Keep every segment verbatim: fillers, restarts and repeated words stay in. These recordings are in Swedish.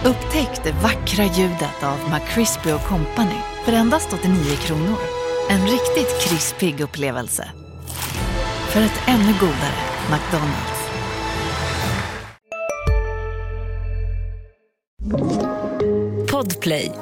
Upptäck det vackra ljudet av McCrispy och Company för endast åttionio kronor. En riktigt krispig upplevelse. För ett ännu godare McDonald's. Podplay.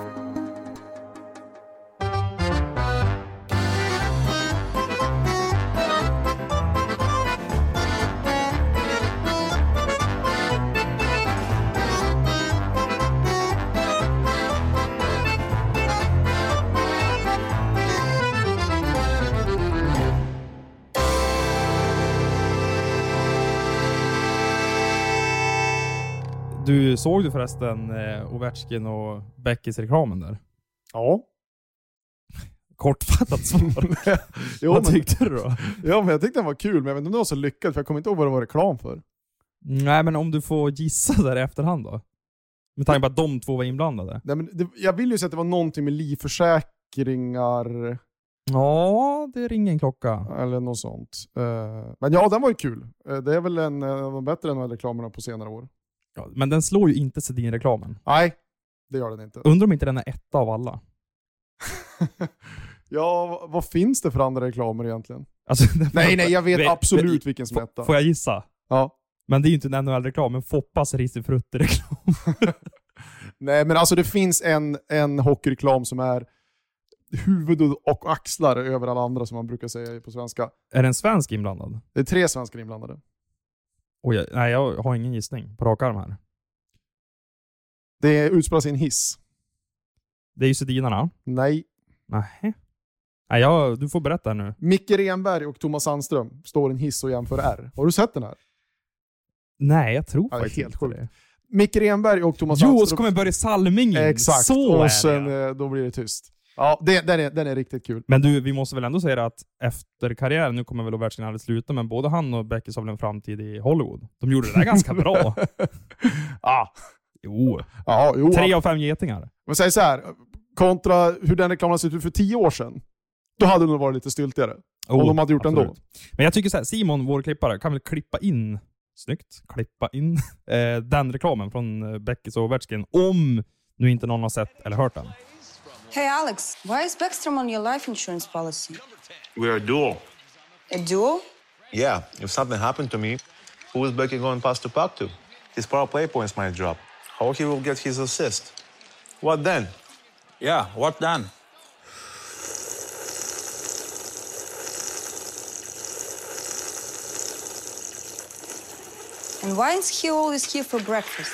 Du såg du förresten eh, Ovechkin och Beckis reklamen där? Ja. Kortfattat svar. jo, Vad men, tyckte du då? Ja, men jag tyckte den var kul, men jag vet inte om det var så lyckad, för jag kommer inte ihåg vad det var reklam för. Nej, men om du får gissa där i efterhand då? Med tanke på att de två var inblandade. Nej, men det, jag vill ju säga att det var någonting med livförsäkringar. Ja, det ringer en klocka. Eller något sånt. Uh, men ja, den var ju kul. Uh, det är väl en uh, bättre än reklamerna på senare år. Ja, men den slår ju inte Sedin-reklamen. Nej, det gör den inte. Undrar om inte den är etta av alla. Ja, vad finns det för andra reklamer egentligen? Alltså, nej, nej, jag vet men, absolut men, vilken som är etta. Får jag gissa? Ja. Men det är ju inte en N H L-reklam, men Foppas risifrutti-reklam. Nej, men alltså det finns en, en hockeyreklam som är huvud och axlar över alla andra, som man brukar säga på svenska. Är det en svensk inblandad? Det är tre svenskar inblandade. Oj, nej, jag har ingen gissning på rak arm här. Det utspelas i en hiss. Det är ju Sedinarna. Nej. Nej. Nej, jag, du får berätta nu. Micke Renberg och Thomas Sandström står i en hiss och jämför R. Har du sett den här? Nej, jag tror ja, faktiskt helt inte sjukt. det. Micke Renberg och Thomas jo, Sandström. Jo, så kommer Börje Salming in. Exakt. Så och sen är det. Då blir det tyst. Ja, det, den, är, den är riktigt kul. Men du, vi måste väl ändå säga att efter karriären, nu kommer väl Ovechkin aldrig sluta, men både han och Beckis har väl en framtid i Hollywood. De gjorde det där ganska bra. ah. Jo. Ja, jo. Tre av fem getingar. Men säg så här, kontra hur den reklamen sett ut för tio år sedan, då hade det nog varit lite styltigare. Oh, om de hade gjort absolut. Ändå. Men jag tycker så här, Simon, vår klippare, kan väl klippa in, snyggt, klippa in eh, den reklamen från Beckis och Ovechkin, om nu inte någon har sett eller hört den. Hey Alex, why is Backstrom on your life insurance policy? We're a duo. A duo? Yeah, if something happened to me, who is Becky going past the puck to? His power play points might drop. How he will get his assist? What then? Yeah, what then? And why is he always here for breakfast?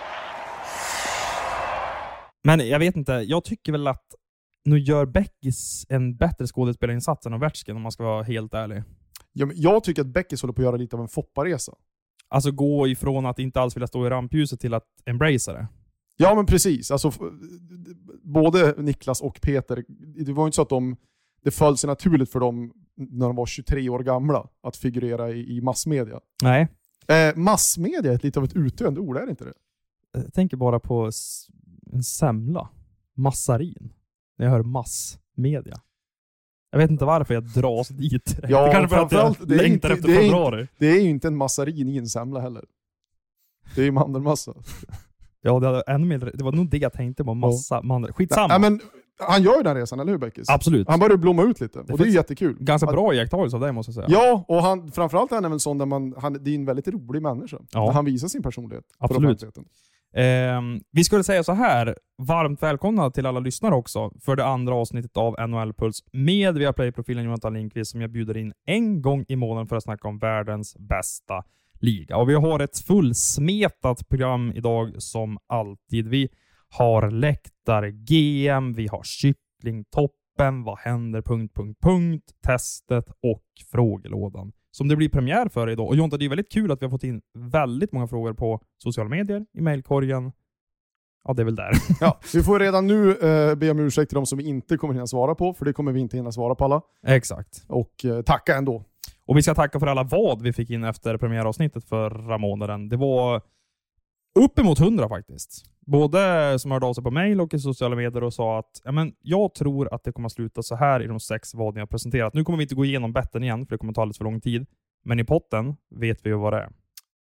Men jag vet inte, jag tycker väl att nu gör Beckis en bättre skådespelarinsats än Ovechkin, om man ska vara helt ärlig. Ja, men jag tycker att Beckis håller på att göra lite av en fopparesa. Alltså gå ifrån att inte alls vilja stå i rampljuset till att embracea det. Ja, men precis. Alltså, både Niklas och Peter, det var ju inte så att de, det föll sig naturligt för dem när de var tjugotre år gamla att figurera i, i massmedia. Nej. Eh, massmedia är lite av ett utdöende ord, är det inte det? Jag tänker bara på s- en semla. Massarin. När jag hör massmedia. Jag vet inte varför jag dras dit. Ja, det kanske för att jag det är längtar inte, efter det är februari. Inte, det är ju inte en massarin i en semla heller. Det är ju mandelmassa. Ja, det, hade ännu mer, det var nog det jag tänkte på. Massa ja. mandel. Skitsamma. Nej, men han gör ju den resan, eller hur Beckis? Absolut. Han börjar blomma ut lite. Det och det är ju jättekul. Ganska bra iakttagelse av dig, måste jag säga. Ja, och han, framförallt är han väl sån där man, han, det är en väldigt rolig människa. Ja. Där han visar sin personlighet. Absolut. Eh, vi skulle säga så här, varmt välkomna till alla lyssnare också för det andra avsnittet av N H L-puls med Viaplay-profilen Jonathan Lindqvist, som jag bjuder in en gång i månaden för att snacka om världens bästa liga. Och vi har ett fullsmetat program idag som alltid. Vi har läktar-G M, vi har kycklingtoppen, vad händer, punkt, punkt, punkt, testet och frågelådan. Som det blir premiär för idag. Och Jonta, det är väldigt kul att vi har fått in väldigt många frågor på sociala medier, i mejlkorgen. Ja, det är väl där. Ja, vi får redan nu eh, be om ursäkt till de som vi inte kommer hinna svara på, för det kommer vi inte hinna svara på alla. Exakt. Och eh, tacka ändå. Och vi ska tacka för alla vad vi fick in efter premiäravsnittet förra månaden. Det var uppemot hundra faktiskt. Både som hörde av sig på mejl och i sociala medier och sa att ja, men jag tror att det kommer att sluta så här i de sex vad ni har presenterat. Nu kommer vi inte gå igenom betten igen, för det kommer ta alldeles för lång tid. Men i potten vet vi ju vad det är.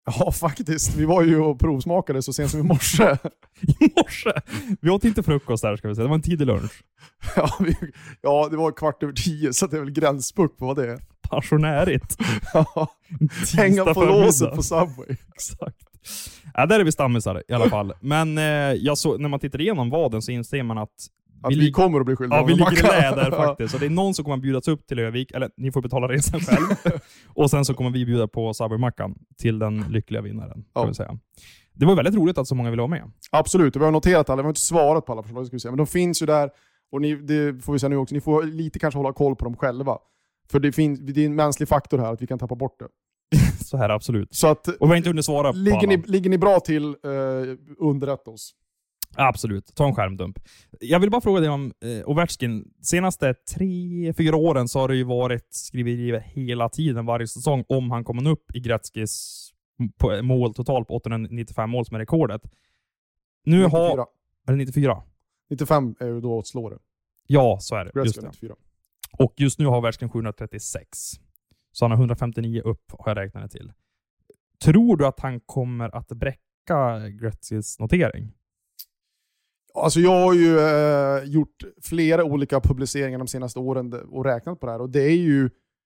Ja, faktiskt. Vi var ju och provsmakade så sent som i morse. I morse? Vi åt inte frukost där, ska vi säga. Det var en tidig lunch. Ja, vi, ja, det var kvart över tio, så det är väl gränspuck på vad det är. Passionärigt. Ja, hänga på låset på Subway. Exakt. Ja, där är vi stammisar i alla fall. Men eh, jag så, när man tittar igenom vaden så inser man att Att vi, vi kommer att bli skyldiga. Ja, vi ligger i lä där faktiskt. Så det är någon som kommer bjudas upp till Övik, eller ni får betala resan själv. Och sen så kommer vi bjuda på Subway-mackan till den lyckliga vinnaren. Ja. Kan vi säga. Det var väldigt roligt att så många ville vara med. Absolut, vi har noterat alla. Vi har inte svarat på alla förslag, ska vi säga. Men de finns ju där. Och ni, det får vi säga nu också, ni får lite kanske hålla koll på dem själva. För det, finns, det är en mänsklig faktor här att vi kan tappa bort det. Så här, absolut. Så att, och vi har inte hunnit svara på ligger alla. Ni, ligger ni bra till, eh, underrätta oss. Absolut, ta en skärmdump. Jag vill bara fråga dig om eh, Ovechkin. Senaste tre, fyra åren så har det ju varit skriverier hela tiden, varje säsong, om han kommer upp i Gretzkys på, mål totalt på åttahundranittiofem mål som är rekordet. Nu nittiofyra. Har... Är det nittiofyra? nittiofem är ju då att slå det. Ja, så är det. Just det. nittiofyra. Och just nu har Ovechkin sjuhundratrettiosex. Så han har hundrafemtionio upp, har jag räknat till. Tror du att han kommer att bräcka Gretzkys notering? Alltså jag har ju eh, gjort flera olika publiceringar de senaste åren och räknat på det här. Och det är ju,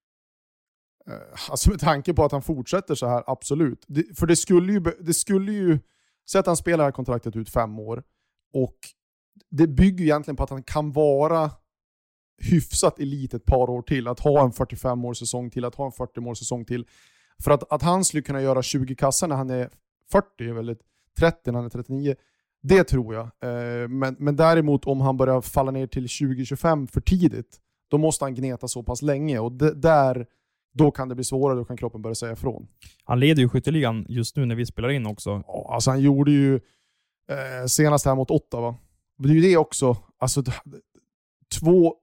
eh, alltså med tanke på att han fortsätter så här, absolut. Det, för det skulle ju, det skulle ju, så att han spelar det här kontraktet ut fem år. Och det bygger egentligen på att han kan vara hyfsat elit ett par år till. Att ha en fyrtiofem års säsong till, att ha en fyrtio års säsong till. För att, att han skulle kunna göra tjugo kassar när han är fyrtio, eller trettio när han är trettionio. Det tror jag. Men, men däremot om han börjar falla ner till tjugo tjugofem för tidigt, då måste han gneta så pass länge. Och det, där, då kan det bli svårare, då kan kroppen börja säga ifrån. Han leder ju skytteligan just nu när vi spelar in också. Ja, alltså han gjorde ju eh, senast här mot Ottawa. Det är ju det också. Alltså två...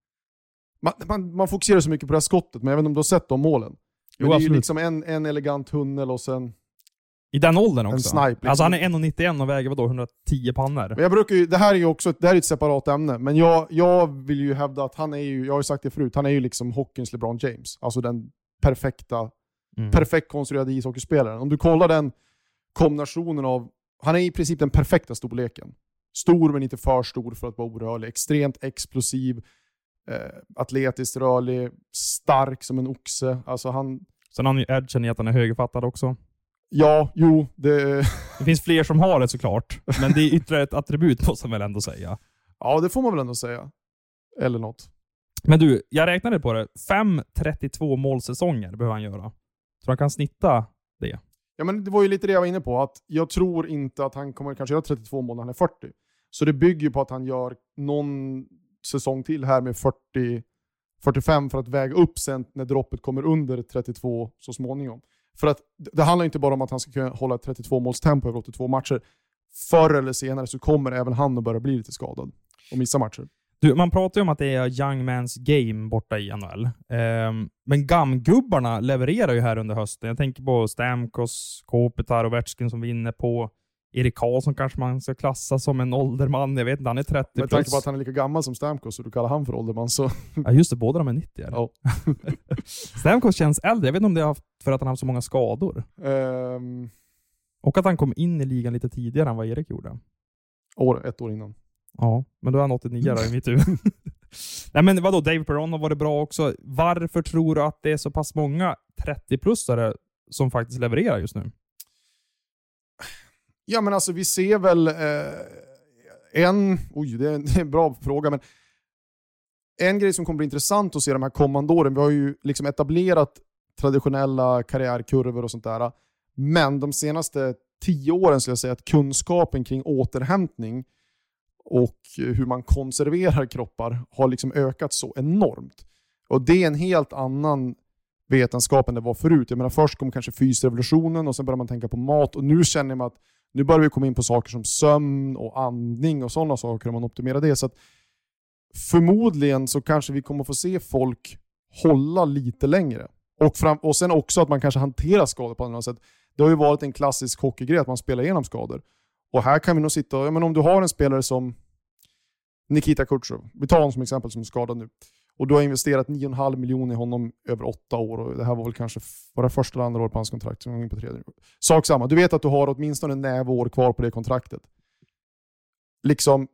Man, man, man fokuserar så mycket på det här skottet, men jag vet inte om du har sett de målen. Jo, det är ju liksom en, en elegant tunnel och sen... I den åldern också. En snipe, liksom. Alltså han är en nittioen och väger vadå, hundratio pannor. Men jag brukar ju, det här är ju också det här är ett separat ämne, men jag, jag vill ju hävda att han är ju, jag har ju sagt det förut, han är ju liksom hockeyns LeBron James. Alltså den perfekta, mm. perfekt konstruerade ishockeyspelaren. Om du kollar den kombinationen av, han är i princip den perfekta storleken. Stor men inte för stor för att vara orörlig. Extremt explosiv, eh, atletiskt rörlig, stark som en oxe. Alltså han... Sen har han ju edgen i att han är högerfattad också. Ja, jo. Det... det finns fler som har det såklart. Men det är ytterligare ett attribut måste man väl ändå säga. Ja, det får man väl ändå säga. Eller något. Men du, jag räknade på det. fem trettiotvå målsäsonger behöver han göra. Så han kan snitta det. Ja, men det var ju lite det jag var inne på. Att jag tror inte att han kommer kanske göra trettiotvå mål när han är fyrtio. Så det bygger på att han gör någon säsong till här med fyrtio fyrtiofem för att väga upp sen när droppet kommer under trettiotvå så småningom. För att det handlar inte bara om att han ska kunna hålla ett trettiotvå målstempo över åttiotvå matcher. Förr eller senare så kommer även han att börja bli lite skadad och missa matcher. Du, man pratar ju om att det är young man's game borta i N H L. Um, men gamgubbarna levererar ju här under hösten. Jag tänker på Stamkos, Kopitar och Ovechkin som vinner på. Erik Karlsson kanske man ska klassa som en ålderman. Jag vet inte, han är trettio plus. Med tanke på att han är lika gammal som Stamkos så du kallar han för ålderman så... Ja just det, båda de är nittio. Ja. Stamkos känns äldre. Jag vet inte om det är för att han har så många skador. Um... Och att han kom in i ligan lite tidigare än vad Erik gjorde. År, ett år innan. Ja, men då är han åttionio i mitt huvud. Nej men vadå, Dave Perron har varit bra också. Varför tror du att det är så pass många trettio-plussare som faktiskt levererar just nu? Ja men alltså vi ser väl eh, en, oj det är, en, det är en bra fråga, men en grej som kommer bli intressant att se de här kommande åren, vi har ju liksom etablerat traditionella karriärkurvor och sånt där, men de senaste tio åren skulle jag säga att kunskapen kring återhämtning och hur man konserverar kroppar har liksom ökat så enormt. Och det är en helt annan vetenskap än det var förut. Jag menar först kom kanske fysrevolutionen och sen börjar man tänka på mat och nu känner man att nu börjar vi komma in på saker som sömn och andning och sådana saker om man optimerar det. Så att förmodligen så kanske vi kommer få se folk hålla lite längre. Och, fram, och sen också att man kanske hanterar skador på annat sätt. Det har ju varit en klassisk hockeygrej att man spelar igenom skador. Och här kan vi nog sitta, ja, men om du har en spelare som Nikita Kucherov, vi tar honom som exempel som är skadad nu. Och du har investerat nio komma fem miljoner i honom över åtta år. Och det här var väl kanske var det första eller andra år på hans kontrakt. Så in på tredje. Sak samma. Du vet att du har åtminstone en näve år kvar på det kontraktet. Liksom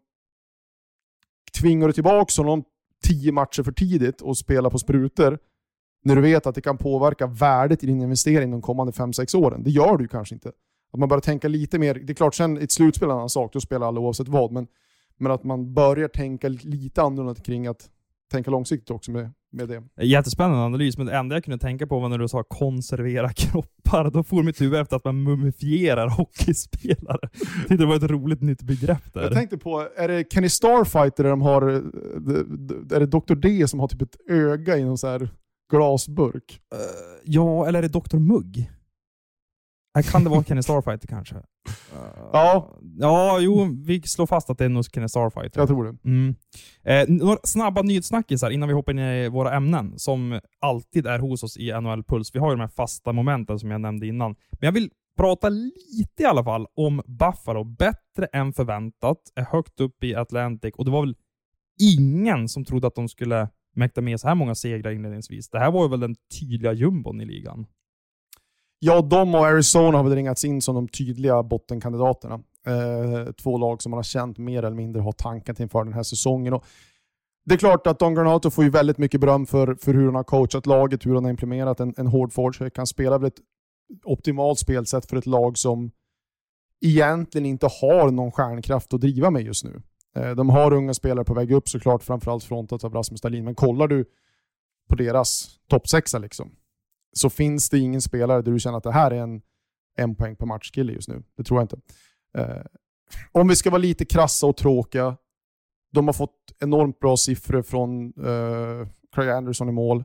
tvingar du tillbaka honom tio matcher för tidigt och spela på sprutor när du vet att det kan påverka värdet i din investering de kommande fem sex åren. Det gör du kanske inte. Att man börjar tänka lite mer. Det är klart, sen ett slutspel är en annan sak. Då spelar alla oavsett vad. Men, men att man börjar tänka lite annorlunda kring att tänka långsiktigt också med, med det. Jättespännande analys, men det enda jag kunde tänka på var när du sa konservera kroppar. Då får mitt huvud efter att man mumifierar hockeyspelare. Jag tyckte det var ett roligt nytt begrepp där. Jag tänkte på, är det Kenny Starfighter där de har, är det doktor D som har typ ett öga i någon så här glasburk? Uh, ja, eller är det doktor Mugg? Kan det vara Kenny Starfighter kanske? Uh, ja. Ja, jo, vi slår fast att det är nog Kenny Starfighter. Jag tror det. Mm. Eh, några snabba nyhetssnackisar innan vi hoppar in i våra ämnen som alltid är hos oss i N H L Puls. Vi har ju de här fasta momenten som jag nämnde innan. Men jag vill prata lite i alla fall om Buffalo. Bättre än förväntat. Är högt upp i Atlantic. Och det var väl ingen som trodde att de skulle mäkta med så här många segrar inledningsvis. Det här var ju väl den tydliga jumbon i ligan. Ja, de och Arizona har väl ringats in som de tydliga bottenkandidaterna. Eh, två lag som man har känt mer eller mindre har tanken till inför den här säsongen. Och det är klart att Don Granato får ju väldigt mycket beröm för, för hur han har coachat laget, hur han har implementerat en, en hård forward. Kan spela väl ett optimalt spelsätt för ett lag som egentligen inte har någon stjärnkraft att driva med just nu. Eh, de har unga spelare på väg upp såklart, framförallt frontat av Rasmus Dahlin. Men kollar du på deras toppsexa liksom, så finns det ingen spelare där du känner att det här är en en poäng per matchkille just nu. Det tror jag inte. Eh, om vi ska vara lite krassa och tråkiga, de har fått enormt bra siffror från eh, Craig Anderson i mål.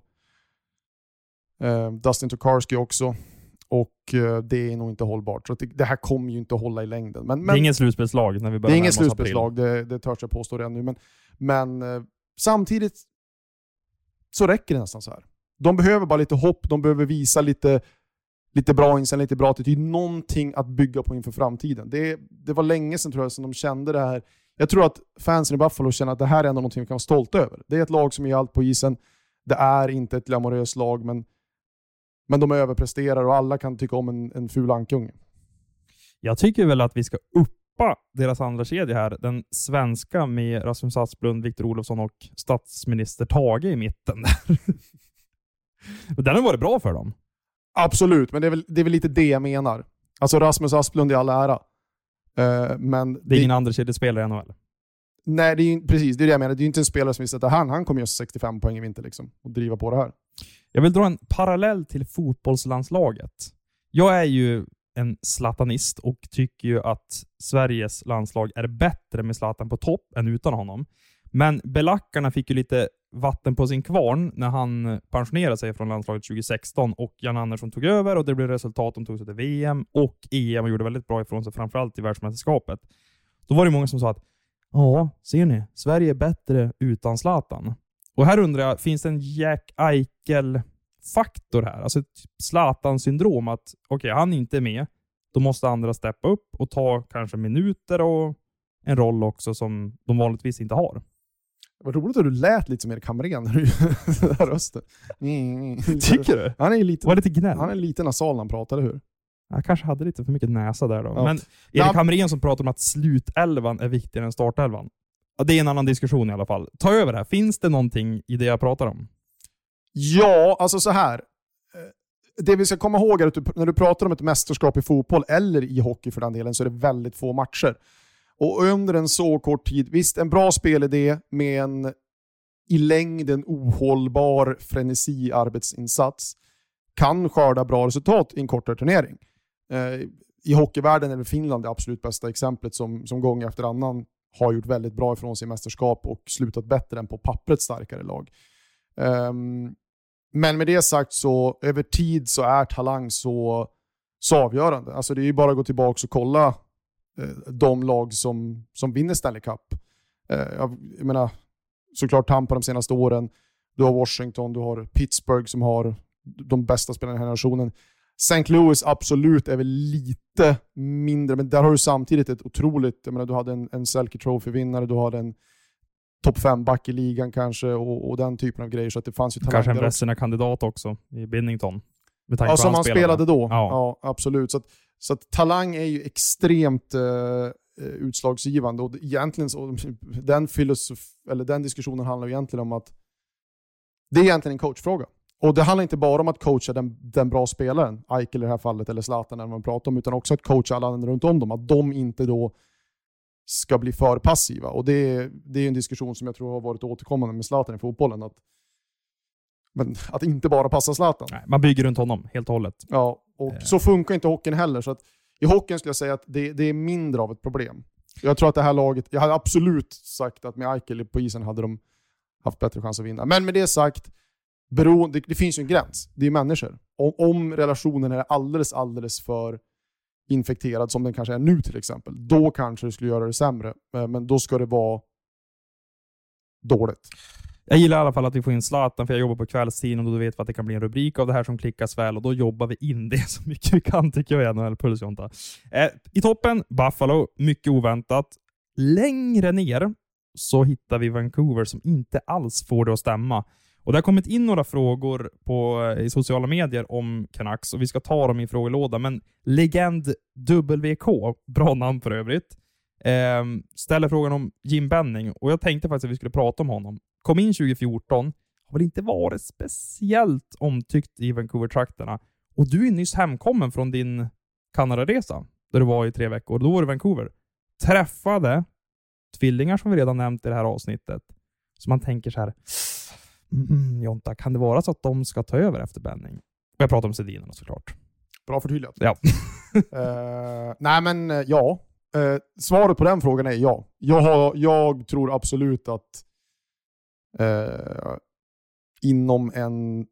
Eh, Dustin Tokarski också. Och eh, det är nog inte hållbart. Så det, det här kommer ju inte att hålla i längden. Men, men, det är ingen slutspelslag när vi börjar. Det är ingen slutspelslag, det, det törs jag påstå redan nu. Men, men eh, samtidigt så räcker det nästan så här. De behöver bara lite hopp, de behöver visa lite, lite bra inställning, lite bra attityd. Någonting att bygga på inför framtiden. Det, det var länge sedan tror jag som de kände det här. Jag tror att fansen i Buffalo känner att det här är ändå någonting vi kan vara stolta över. Det är ett lag som ger allt på isen. Det är inte ett glamoröst lag, men, men de överpresterar och alla kan tycka om en, en ful ankunge. Jag tycker väl att vi ska uppa deras andra kedja här. Den svenska med Rasmus Asplund, Victor Olofsson och statsminister Tage i mitten där. Den har varit bra för dem. Absolut, men det är väl, det är väl lite det jag menar. Alltså Rasmus Asplund i all ära. Uh, men det är det, ingen andra kedjespelare i N H L. Nej, det är ju, precis. Det är det jag menar. Det är ju inte en spelare som visste att han, han kommer göra sextiofem poäng i vinter liksom, och driva på det här. Jag vill dra en parallell till fotbollslandslaget. Jag är ju en zlatanist och tycker ju att Sveriges landslag är bättre med Zlatan på topp än utan honom. Men belackarna fick ju lite vatten på sin kvarn när han pensionerade sig från landslaget tjugo sexton och Jan Andersson tog över och det blev resultat. De tog sig till V M och E M och gjorde väldigt bra ifrån sig, framförallt i världsmästerskapet. Då var det många som sa att ja, ser ni, Sverige är bättre utan Zlatan. Och här undrar jag, finns det en Jack Eichel-faktor här? Alltså ett Zlatan-syndrom att okej, okay, han är inte med, då måste andra steppa upp och ta kanske minuter och en roll också som de vanligtvis inte har. Vad roligt att du lät lite som Erik Hamrén när du den här rösten. Mm. Tycker du? Han är lite, var lite gnäll. Han är lite nasal när han pratar, eller hur? Jag kanske hade lite för mycket näsa där då. Ja. Men Erik Hamrén som pratar om att slutelvan är viktigare än startelvan. Ja, det är en annan diskussion i alla fall. Ta över det här. Finns det någonting i det jag pratar om? Ja, alltså så här. Det vi ska komma ihåg är att du, när du pratar om ett mästerskap i fotboll eller i hockey för den delen, så är det väldigt få matcher. Och under en så kort tid, visst en bra spelidé med en i längden ohållbar frenesi-arbetsinsats kan skörda bra resultat i en kortare turnering. Eh, I hockeyvärlden är det Finland det absolut bästa exemplet som, som gång efter annan har gjort väldigt bra ifrån sig mästerskap och slutat bättre än på pappret starkare lag. Um, men med det sagt så över tid så är talang så, så avgörande. Alltså det är ju bara att gå tillbaka och kolla de lag som, som vinner Stanley Cup. Eh, jag, jag menar, såklart Tampa de senaste åren. Du har Washington, du har Pittsburgh som har de bästa spelarna i den här nationen. Saint Louis absolut är väl lite mindre, men där har du samtidigt ett otroligt, jag menar, du hade en, en Selke Trophy-vinnare, du hade en topp fem back i ligan kanske och, och den typen av grejer. Så att det fanns ju kanske en Vesina-kandidat också i Binnington. Ja, som han spelade, spelade då. Ja, ja absolut. Så, att, så att talang är ju extremt uh, utslagsgivande. Och egentligen så, den, filosof, eller den diskussionen handlar ju egentligen om att det är egentligen en coachfråga. Och det handlar inte bara om att coacha den, den bra spelaren, Eichel i det här fallet, eller Zlatan när man pratar om, utan också att coacha alla andra runt om dem. Att de inte då ska bli för passiva. Och det, det är en diskussion som jag tror har varit återkommande med Zlatan i fotbollen. Att, men att inte bara passa Zlatan. Nej, man bygger runt honom helt och hållet. Ja, och eh. så funkar inte hockeyn heller. Så att i hockeyn skulle jag säga att det, det är mindre av ett problem. Jag tror att det här laget, jag hade absolut sagt att med Eichel på isen hade de haft bättre chans att vinna. Men med det sagt, bero, det, det finns ju en gräns. Det är människor. Om, om relationen är alldeles, alldeles för infekterad som den kanske är nu till exempel, då kanske det skulle göra det sämre. Men då ska det vara dåligt. Jag gillar i alla fall att vi får in Zlatan, för jag jobbar på kvällstiden och då vet vi att det kan bli en rubrik av det här som klickas väl, och då jobbar vi in det så mycket vi kan, tycker jag, i N H L-puls, Jonta. Eh, I toppen, Buffalo, mycket oväntat. Längre ner så hittar vi Vancouver som inte alls får det att stämma. Och det har kommit in några frågor på, i sociala medier om Canucks, och vi ska ta dem i frågelåda. Men Legend W K, bra namn för övrigt, eh, ställer frågan om Jim Benning, och jag tänkte faktiskt att vi skulle prata om honom. Kom in tjugo fjorton, har väl inte varit speciellt omtyckt i Vancouver-trakterna. Och du är nyss hemkommen från din Kanada-resa, där du var i tre veckor. Då var du i Vancouver. Träffade tvillingar som vi redan nämnt i det här avsnittet. Så man tänker så här, mm, Jonta, kan det vara så att de ska ta över efter Benning? Och jag pratar om Sedinarna såklart. Bra förtydligat. Ja. uh, nej men uh, ja. Uh, svaret på den frågan är ja. Jag, har, jag tror absolut att uh, inom en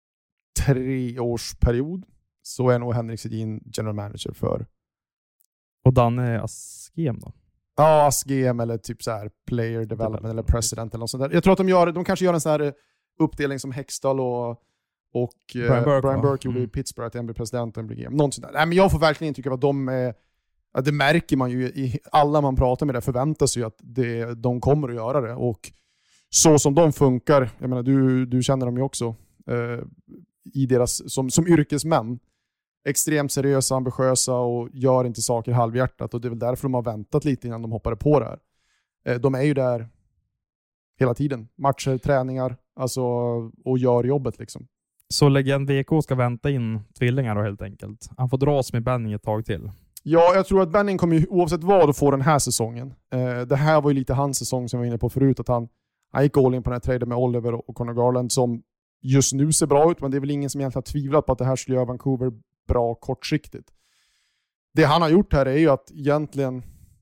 treårsperiod så är nog Henrik Sedin general manager för. Och Danne Asgem då? Ja, Asgem eller typ så här player development eller president eller något sånt där. Jag tror att de gör, de kanske gör en sån här uppdelning som Hextall och och Brian Burke, Brian Burke mm. gjorde i Pittsburgh, att en blir president och en blir G M. Någon sån där. Nej, men jag får verkligen tycka att de är, att det märker man ju i alla man pratar med, det förväntar sig att det, de kommer att göra det, och så som de funkar, jag menar du, du känner dem ju också eh, i deras, som, som yrkesmän, extremt seriösa, ambitiösa och gör inte saker halvhjärtat, och det är väl därför de har väntat lite innan de hoppade på det här. Eh, de är ju där hela tiden, matcher, träningar, alltså, och gör jobbet liksom. Så Legend V K ska vänta in tvillingar då helt enkelt. Han får dras med Benning ett tag till. Ja, jag tror att Benning kommer ju oavsett vad att få den här säsongen. Eh, det här var ju lite hans säsong som jag var inne på förut, att han, han gick all in på den här traden med Oliver och Connor Garland som just nu ser bra ut, men det är väl ingen som egentligen har tvivlat på att det här skulle göra Vancouver bra kortsiktigt. Det han har gjort här är ju att egentligen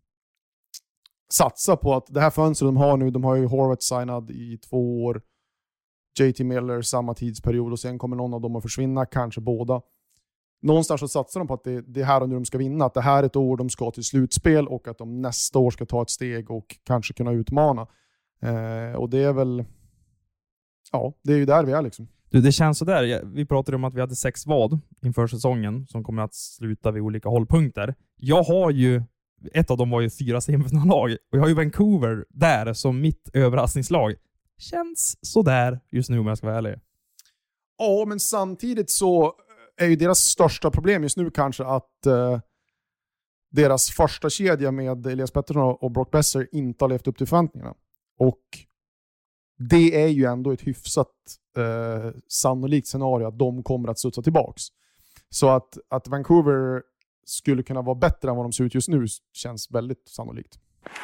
satsa på att det här fönstret de har nu, de har ju Horvath signad i två år, J T Miller samma tidsperiod, och sen kommer någon av dem att försvinna, kanske båda. Någonstans så satsar de på att det, det är här och nu de ska vinna, att det här är ett år de ska till slutspel och att de nästa år ska ta ett steg och kanske kunna utmana. Eh, och det är väl, ja, det är ju där vi är liksom. Du, det känns så där. Vi pratade om att vi hade sex vad inför säsongen som kommer att sluta vid olika hållpunkter. Jag har ju, ett av dem var ju fyra semifinallag, och jag har ju Vancouver där som mitt överraskningslag. Känns så där just nu om jag ska vara ärlig. Ja, men samtidigt så är ju deras största problem just nu kanske att eh, deras första kedja med Elias Pettersson och Brock Besser inte har levt upp till förväntningarna. Och det är ju ändå ett hyfsat eh, sannolikt scenario att de kommer att studsa tillbaks. Så att, att Vancouver skulle kunna vara bättre än vad de ser ut just nu känns väldigt sannolikt.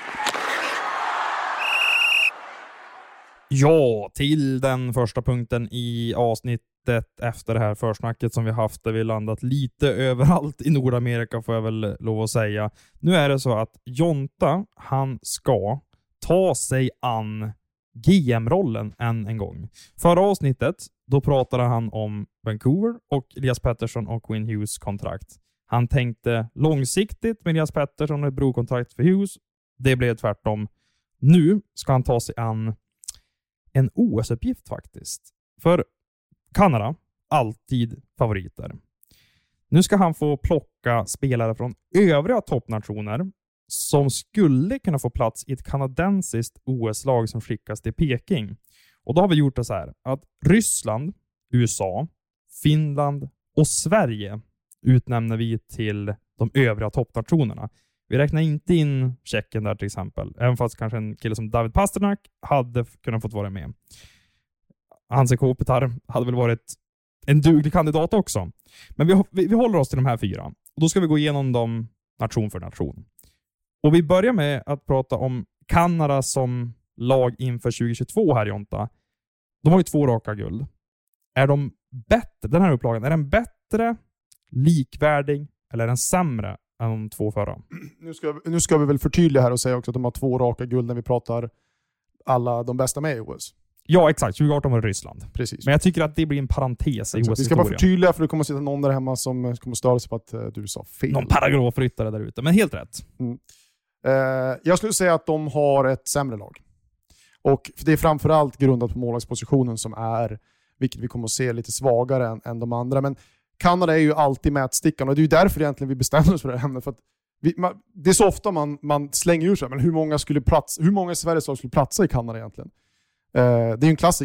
Ja, till den första punkten i avsnittet efter det här försnacket som vi haft, där vi landat lite överallt i Nordamerika, får jag väl lov att säga. Nu är det så att Jonta, han ska ta sig an G M-rollen än en gång. Förra avsnittet, då pratade han om Vancouver och Elias Pettersson och Quinn Hughes kontrakt. Han tänkte långsiktigt med Elias Pettersson och ett brokontrakt för Hughes. Det blev tvärtom. Nu ska han ta sig an en O S-uppgift faktiskt. För Kanada, alltid favoriter. Nu ska han få plocka spelare från övriga toppnationer som skulle kunna få plats i ett kanadensiskt O S-lag som skickas till Peking. Och då har vi gjort det så här att Ryssland, U S A, Finland och Sverige utnämner vi till de övriga toppnationerna. Vi räknar inte in Tjeckien där till exempel. Även fast kanske en kille som David Pasternak hade kunnat fått vara med. Hanse Kopitar hade väl varit en duglig kandidat också. Men vi, vi, vi håller oss till de här fyra. Och då ska vi gå igenom dem nation för nation. Och vi börjar med att prata om Kanada som lag inför tjugo tjugotvå här, Jonta. De har ju två raka guld. Är de bättre, den här upplagan, är den bättre, likvärdig eller är den sämre än de två förra? Nu ska, nu ska vi väl förtydliga här och säga också att de har två raka guld när vi pratar alla de bästa med i O S. Ja, exakt. tjugo arton var det Ryssland. Precis. Men jag tycker att det blir en parentes i O S-historien. Vi ska bara förtydliga, för det kommer att sitta någon där hemma som kommer att störa sig på att uh, du sa fel. Någon paragrafryttare där ute, men helt rätt. Mm. Uh, jag skulle säga att de har ett sämre lag. Och det är framförallt grundat på målvaktspositionen som är, vilket vi kommer att se, lite svagare än, än de andra. Men Kanada är ju alltid mätstickan, och det är ju därför egentligen vi bestämmer oss för det här ämnet. För att vi, man, det är så ofta man, man slänger ur sig, men hur många, skulle plats, hur många i Sveriges lag skulle platsa i Kanada egentligen? Uh, det är ju en klassik.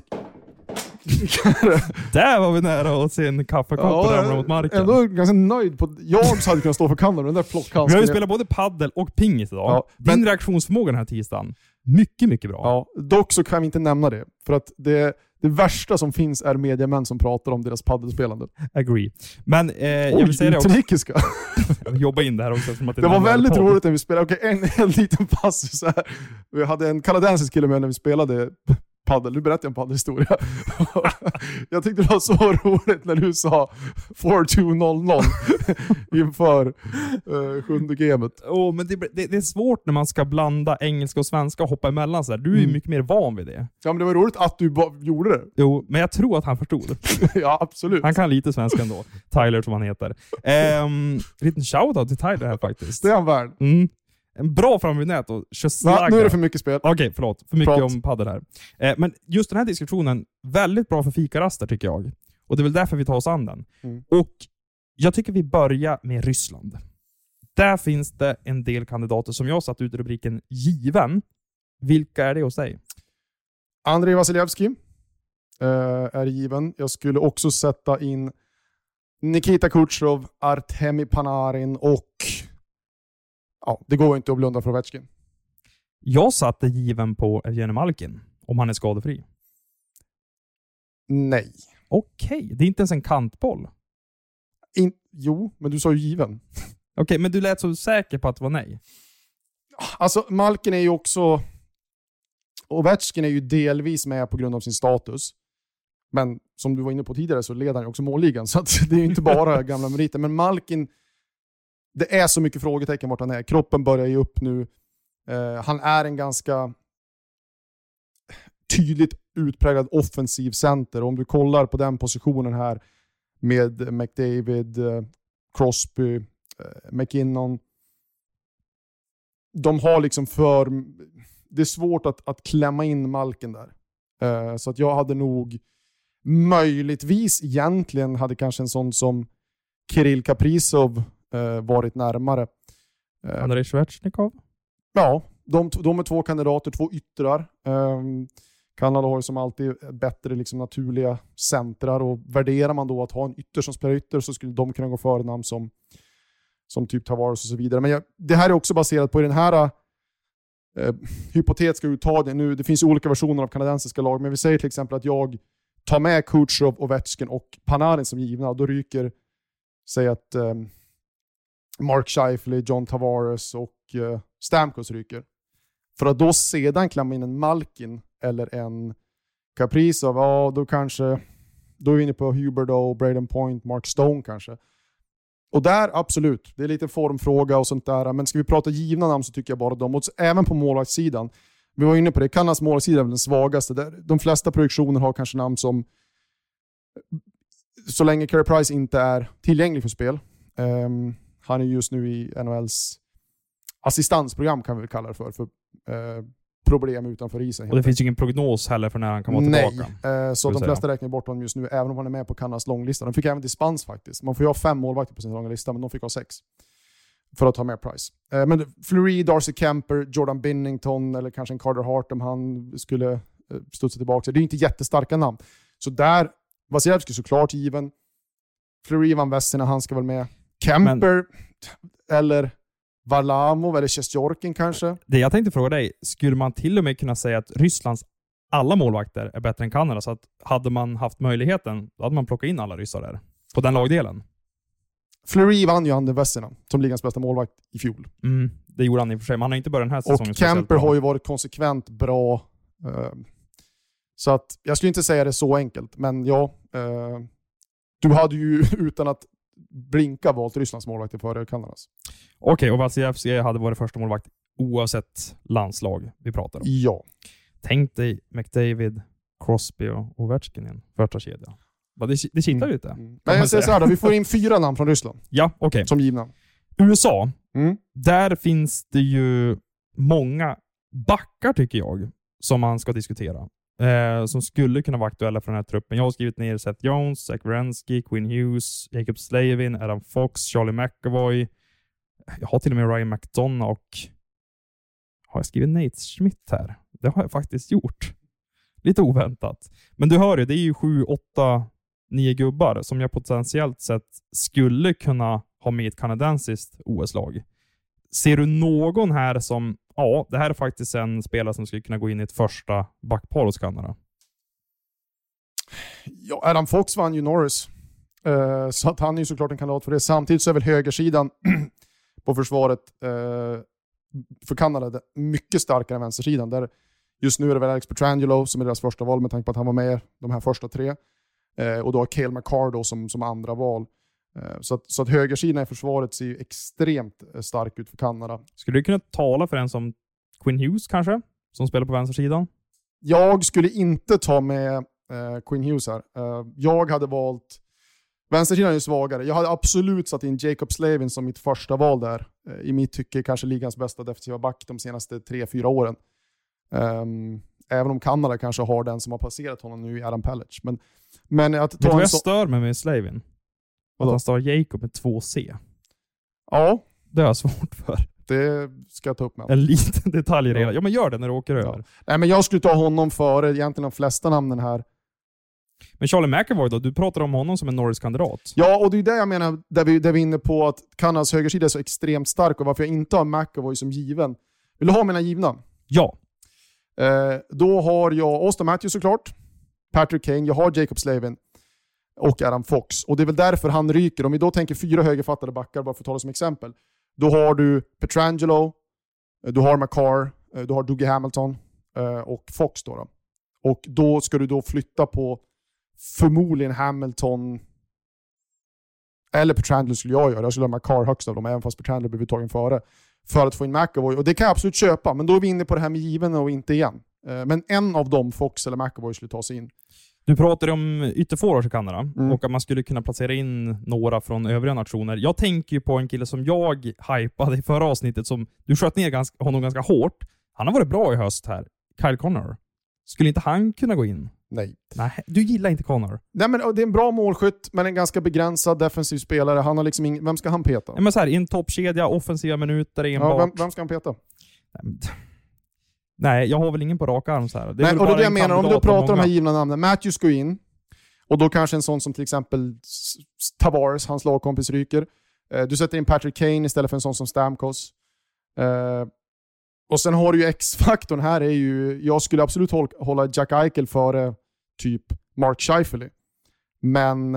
Där var vi nära att se en kaffekopp ja, ramla mot marken. Jag är ganska nöjd på jag hade kunnat stå för Kanada, den där plockhandsken. Vi har ju spelat både paddel och pingis idag. Ja, Din men... reaktionsförmåga den här tisdagen, mycket, mycket bra. Ja, dock så kan vi inte nämna det. För att det, det värsta som finns är mediamän som pratar om deras paddelspelande. Agree. Men eh, jag Oj, vill säga det också. Utrikiska. Jobba in det här också. Som att det det var väldigt podd. roligt när vi spelade. Okej, en, en liten passus här. Vi hade en kanadensisk kille med när vi spelade paddel. Du berättade en paddelhistoria. Jag tyckte det var så roligt när du sa fyra två noll noll inför uh, sjunde gamet. Oh, men det, det, det är svårt när man ska blanda engelska och svenska och hoppa emellan så här. Du är ju mm. mycket mer van vid det. Ja, men det var roligt att du ba- gjorde det. Jo, men jag tror att han förstod. Ja, absolut. Han kan lite svenska ändå. Tyler som han heter. Um, liten shoutout till Tyler här faktiskt. Det är han värd. Mm. En bra framvidnät och Va, nu är det för mycket spel. Okej, okay, förlåt. För mycket Prat. om paddel här. Eh, men just den här diskussionen, väldigt bra för fikaraster tycker jag. Och det är väl därför vi tar oss an den. Mm. Och jag tycker vi börjar med Ryssland. Där finns det en del kandidater som jag satt ut i rubriken given. Vilka är det hos dig? Andrei Vasilevskiy eh, är given. Jag skulle också sätta in Nikita Kucherov, Artemi Panarin och ja, det går inte att blunda för Ovechkin. Jag satte given på Evgeni Malkin, om han är skadefri. Nej. Okej, okay. Det är inte ens en kantboll. In, jo, men du sa ju given. Okej, okay, men du lät så säker på att det var nej. Alltså, Malkin är ju också... Ovechkin är ju delvis med på grund av sin status. Men som du var inne på tidigare så leder han ju också målligan. Så att det är ju inte bara gamla meriter. Men Malkin... Det är så mycket frågetecken vart han är. Kroppen börjar ju upp nu. Uh, han är en ganska tydligt utpräglad offensiv center. Om du kollar på den positionen här med McDavid, uh, Crosby, uh, McKinnon. De har liksom för... Det är svårt att, att klämma in Malkin där. Uh, så att jag hade nog möjligtvis egentligen hade kanske en sån som Kirill Kaprizov Uh, varit närmare. Uh, Andrei Svechnikov? Ja, de, de är två kandidater, två yttrar. Um, Kanada har ju som alltid bättre liksom, naturliga centrar, och värderar man då att ha en ytter som spelar ytter så skulle de kunna gå före namn som, som typ Tavares och så vidare. Men jag, det här är också baserat på den här uh, hypotetiska uttagningen. Nu, det finns ju olika versioner av kanadensiska lag, men vi säger till exempel att jag tar med Kucherov, Ovechkin och Panarin som givna, och då ryker, säg att um, Mark Scheifele, John Tavares och uh, Stamkos ryker. För att då sedan klämma in en Malkin eller en Kaprizov, ja då kanske då är vi inne på Huberdeau, Braden Point, Mark Stone kanske. Och där absolut, det är lite formfråga och sånt där, men ska vi prata givna namn så tycker jag bara dem. Och även på målvaktssidan, vi var inne på det, Kanadas målvaktssida är den svagaste. Där de flesta projektioner har kanske namn som, så länge Carey Price inte är tillgänglig för spel. Um, Han är just nu i N H L:s assistansprogram kan vi väl kalla det för, för eh, problem utanför isen. Och det finns ju ingen prognos heller för när han kan vara Nej, tillbaka. Nej, eh, så de flesta räknar bort honom just nu, även om han är med på Kanadas långlista. De fick även dispens faktiskt. Man får ju ha fem målvakter på sin långa lista, men de fick ha sex. för att ta med Price. Eh, men Fleury, Darcy Kemper, Jordan Binnington eller kanske en Carter Hart om han skulle eh, studsa tillbaka. Det är ju inte jättestarka namn. Så där, Vasilevskiy såklart given. Fleury vann Vesina, han ska väl med. Kemper men, eller Varlamov eller Sjestjorkin kanske. Det jag tänkte fråga dig, skulle man till och med kunna säga att Rysslands alla målvakter är bättre än Kanada, så att hade man haft möjligheten, då hade man plockat in alla ryssar där på den lagdelen? Fleury vann ju Ander Vesina som ligans bästa målvakt i fjol. Mm, det gjorde han i och för sig. Man har inte börjat den här säsongen. Och Kemper har ju varit konsekvent bra. Uh, så att jag skulle inte säga det så enkelt, men ja, uh, du hade ju utan att blinka valt Rysslands målvakt före Kanadas. Okej, okay, och Vasilevskiy hade varit första målvakt oavsett landslag vi pratar om. Ja. Tänk dig McDavid, Crosby och Ovechkin i en första kedja. Det, det kittar mm. lite. Mm. Men jag säger så här då, vi får in fyra namn från Ryssland. Ja, okej. Okay. Som givna. U S A, mm. där finns det ju många backar tycker jag som man ska diskutera. Eh, som skulle kunna vara aktuella för den här truppen. Jag har skrivit ner Seth Jones, Zach Werenski, Quinn Hughes, Jacob Slavin, Adam Fox, Charlie McAvoy. Jag har till och med Ryan McDonough och har jag skrivit Nate Schmidt här? Det har jag faktiskt gjort. Lite oväntat. Men du hör ju, det är ju sju, åtta, nio gubbar som jag potentiellt sett skulle kunna ha med ett kanadensiskt O S-lag. Ser du någon här som, ja, det här är faktiskt en spelare som skulle kunna gå in i ett första backpar hos Kanada? Ja, Adam Fox vann ju Norris. Uh, så att han är ju såklart en kandidat för det. Samtidigt så är väl högersidan på försvaret uh, för Kanada mycket starkare än vänstersidan. Där just nu är det väl Alex Pietrangelo som är deras första val med tanke på att han var med de här första tre. Uh, och då har Cale Makar då som, som andra val. Uh, så, att, så att högersidan i försvaret ser ju extremt stark ut för Kanada. Skulle du kunna tala för en som Quinn Hughes kanske? Som spelar på vänstersidan? Jag skulle inte ta med uh, Quinn Hughes här. Uh, jag hade valt... Vänstersidan är ju svagare. Jag hade absolut satt in Jacob Slavin som mitt första val där. Uh, I mitt tycke kanske ligans bästa defensiva back de senaste tre, fyra åren. Um, även om Kanada kanske har den som har passerat honom nu i Adam Palic. Men, men att ta Vet du vad jag så... stör mig med Slavin? Att han står Jacob med två C. Ja. Det har jag svårt för. Det ska jag ta upp med. En liten detalj redan. Ja, men gör det när du åker ja. över. Nej, men jag skulle ta honom före egentligen de flesta namnen här. Men Charlie McAvoy då? Du pratar om honom som en Norris-kandidat. Ja, och det är det jag menar där vi, där vi är inne på att Kanadas högersida är så extremt stark och varför jag inte har McAvoy som given. Vill du ha mina givna? Ja. Eh, då har jag Auston Matthews såklart. Patrick Kane. Jag har Jacob Slavin. Och Adam Fox. Och det är väl därför han ryker. Om vi då tänker fyra högerfattade backar, bara för att ta det som exempel. Då har du Pietrangelo, du har Makar, du har Dougie Hamilton och Fox då, då. Och då ska du då flytta på förmodligen Hamilton eller Pietrangelo skulle jag göra. Jag skulle ha Makar högst av dem, även fast Pietrangelo blev tagen före. För att få in McAvoy. Och det kan jag absolut köpa, men då är vi inne på det här med given och inte igen. Men en av dem, Fox eller McAvoy, skulle ta sig in. Du pratade om ytterforwards i Kanada mm. och att man skulle kunna placera in några från övriga nationer. Jag tänker ju på en kille som jag hypade i förra avsnittet som du sköt ner ganska, honom ganska hårt. Han har varit bra i höst här. Kyle Connor. Skulle inte han kunna gå in? Nej. Nej, du gillar inte Connor. Nej, men det är en bra målskytt, men en ganska begränsad defensiv spelare. Han har liksom ing- vem ska han peta? Ja, men så här, i en toppkedja, offensiva minuter enbart. Ja, vem, vem ska han peta? Nej, jag har väl ingen på raka arm så här. Det är Nej, och det är det jag menar. Om du pratar om de här givna namnen. Matthews går in. Och då kanske en sån som till exempel Tavares, hans lagkompis, ryker. Du sätter in Patrick Kane istället för en sån som Stamkos. Och sen har du ju X-faktorn här. Är ju, jag skulle absolut hålla Jack Eichel före typ Mark Scheifele. Men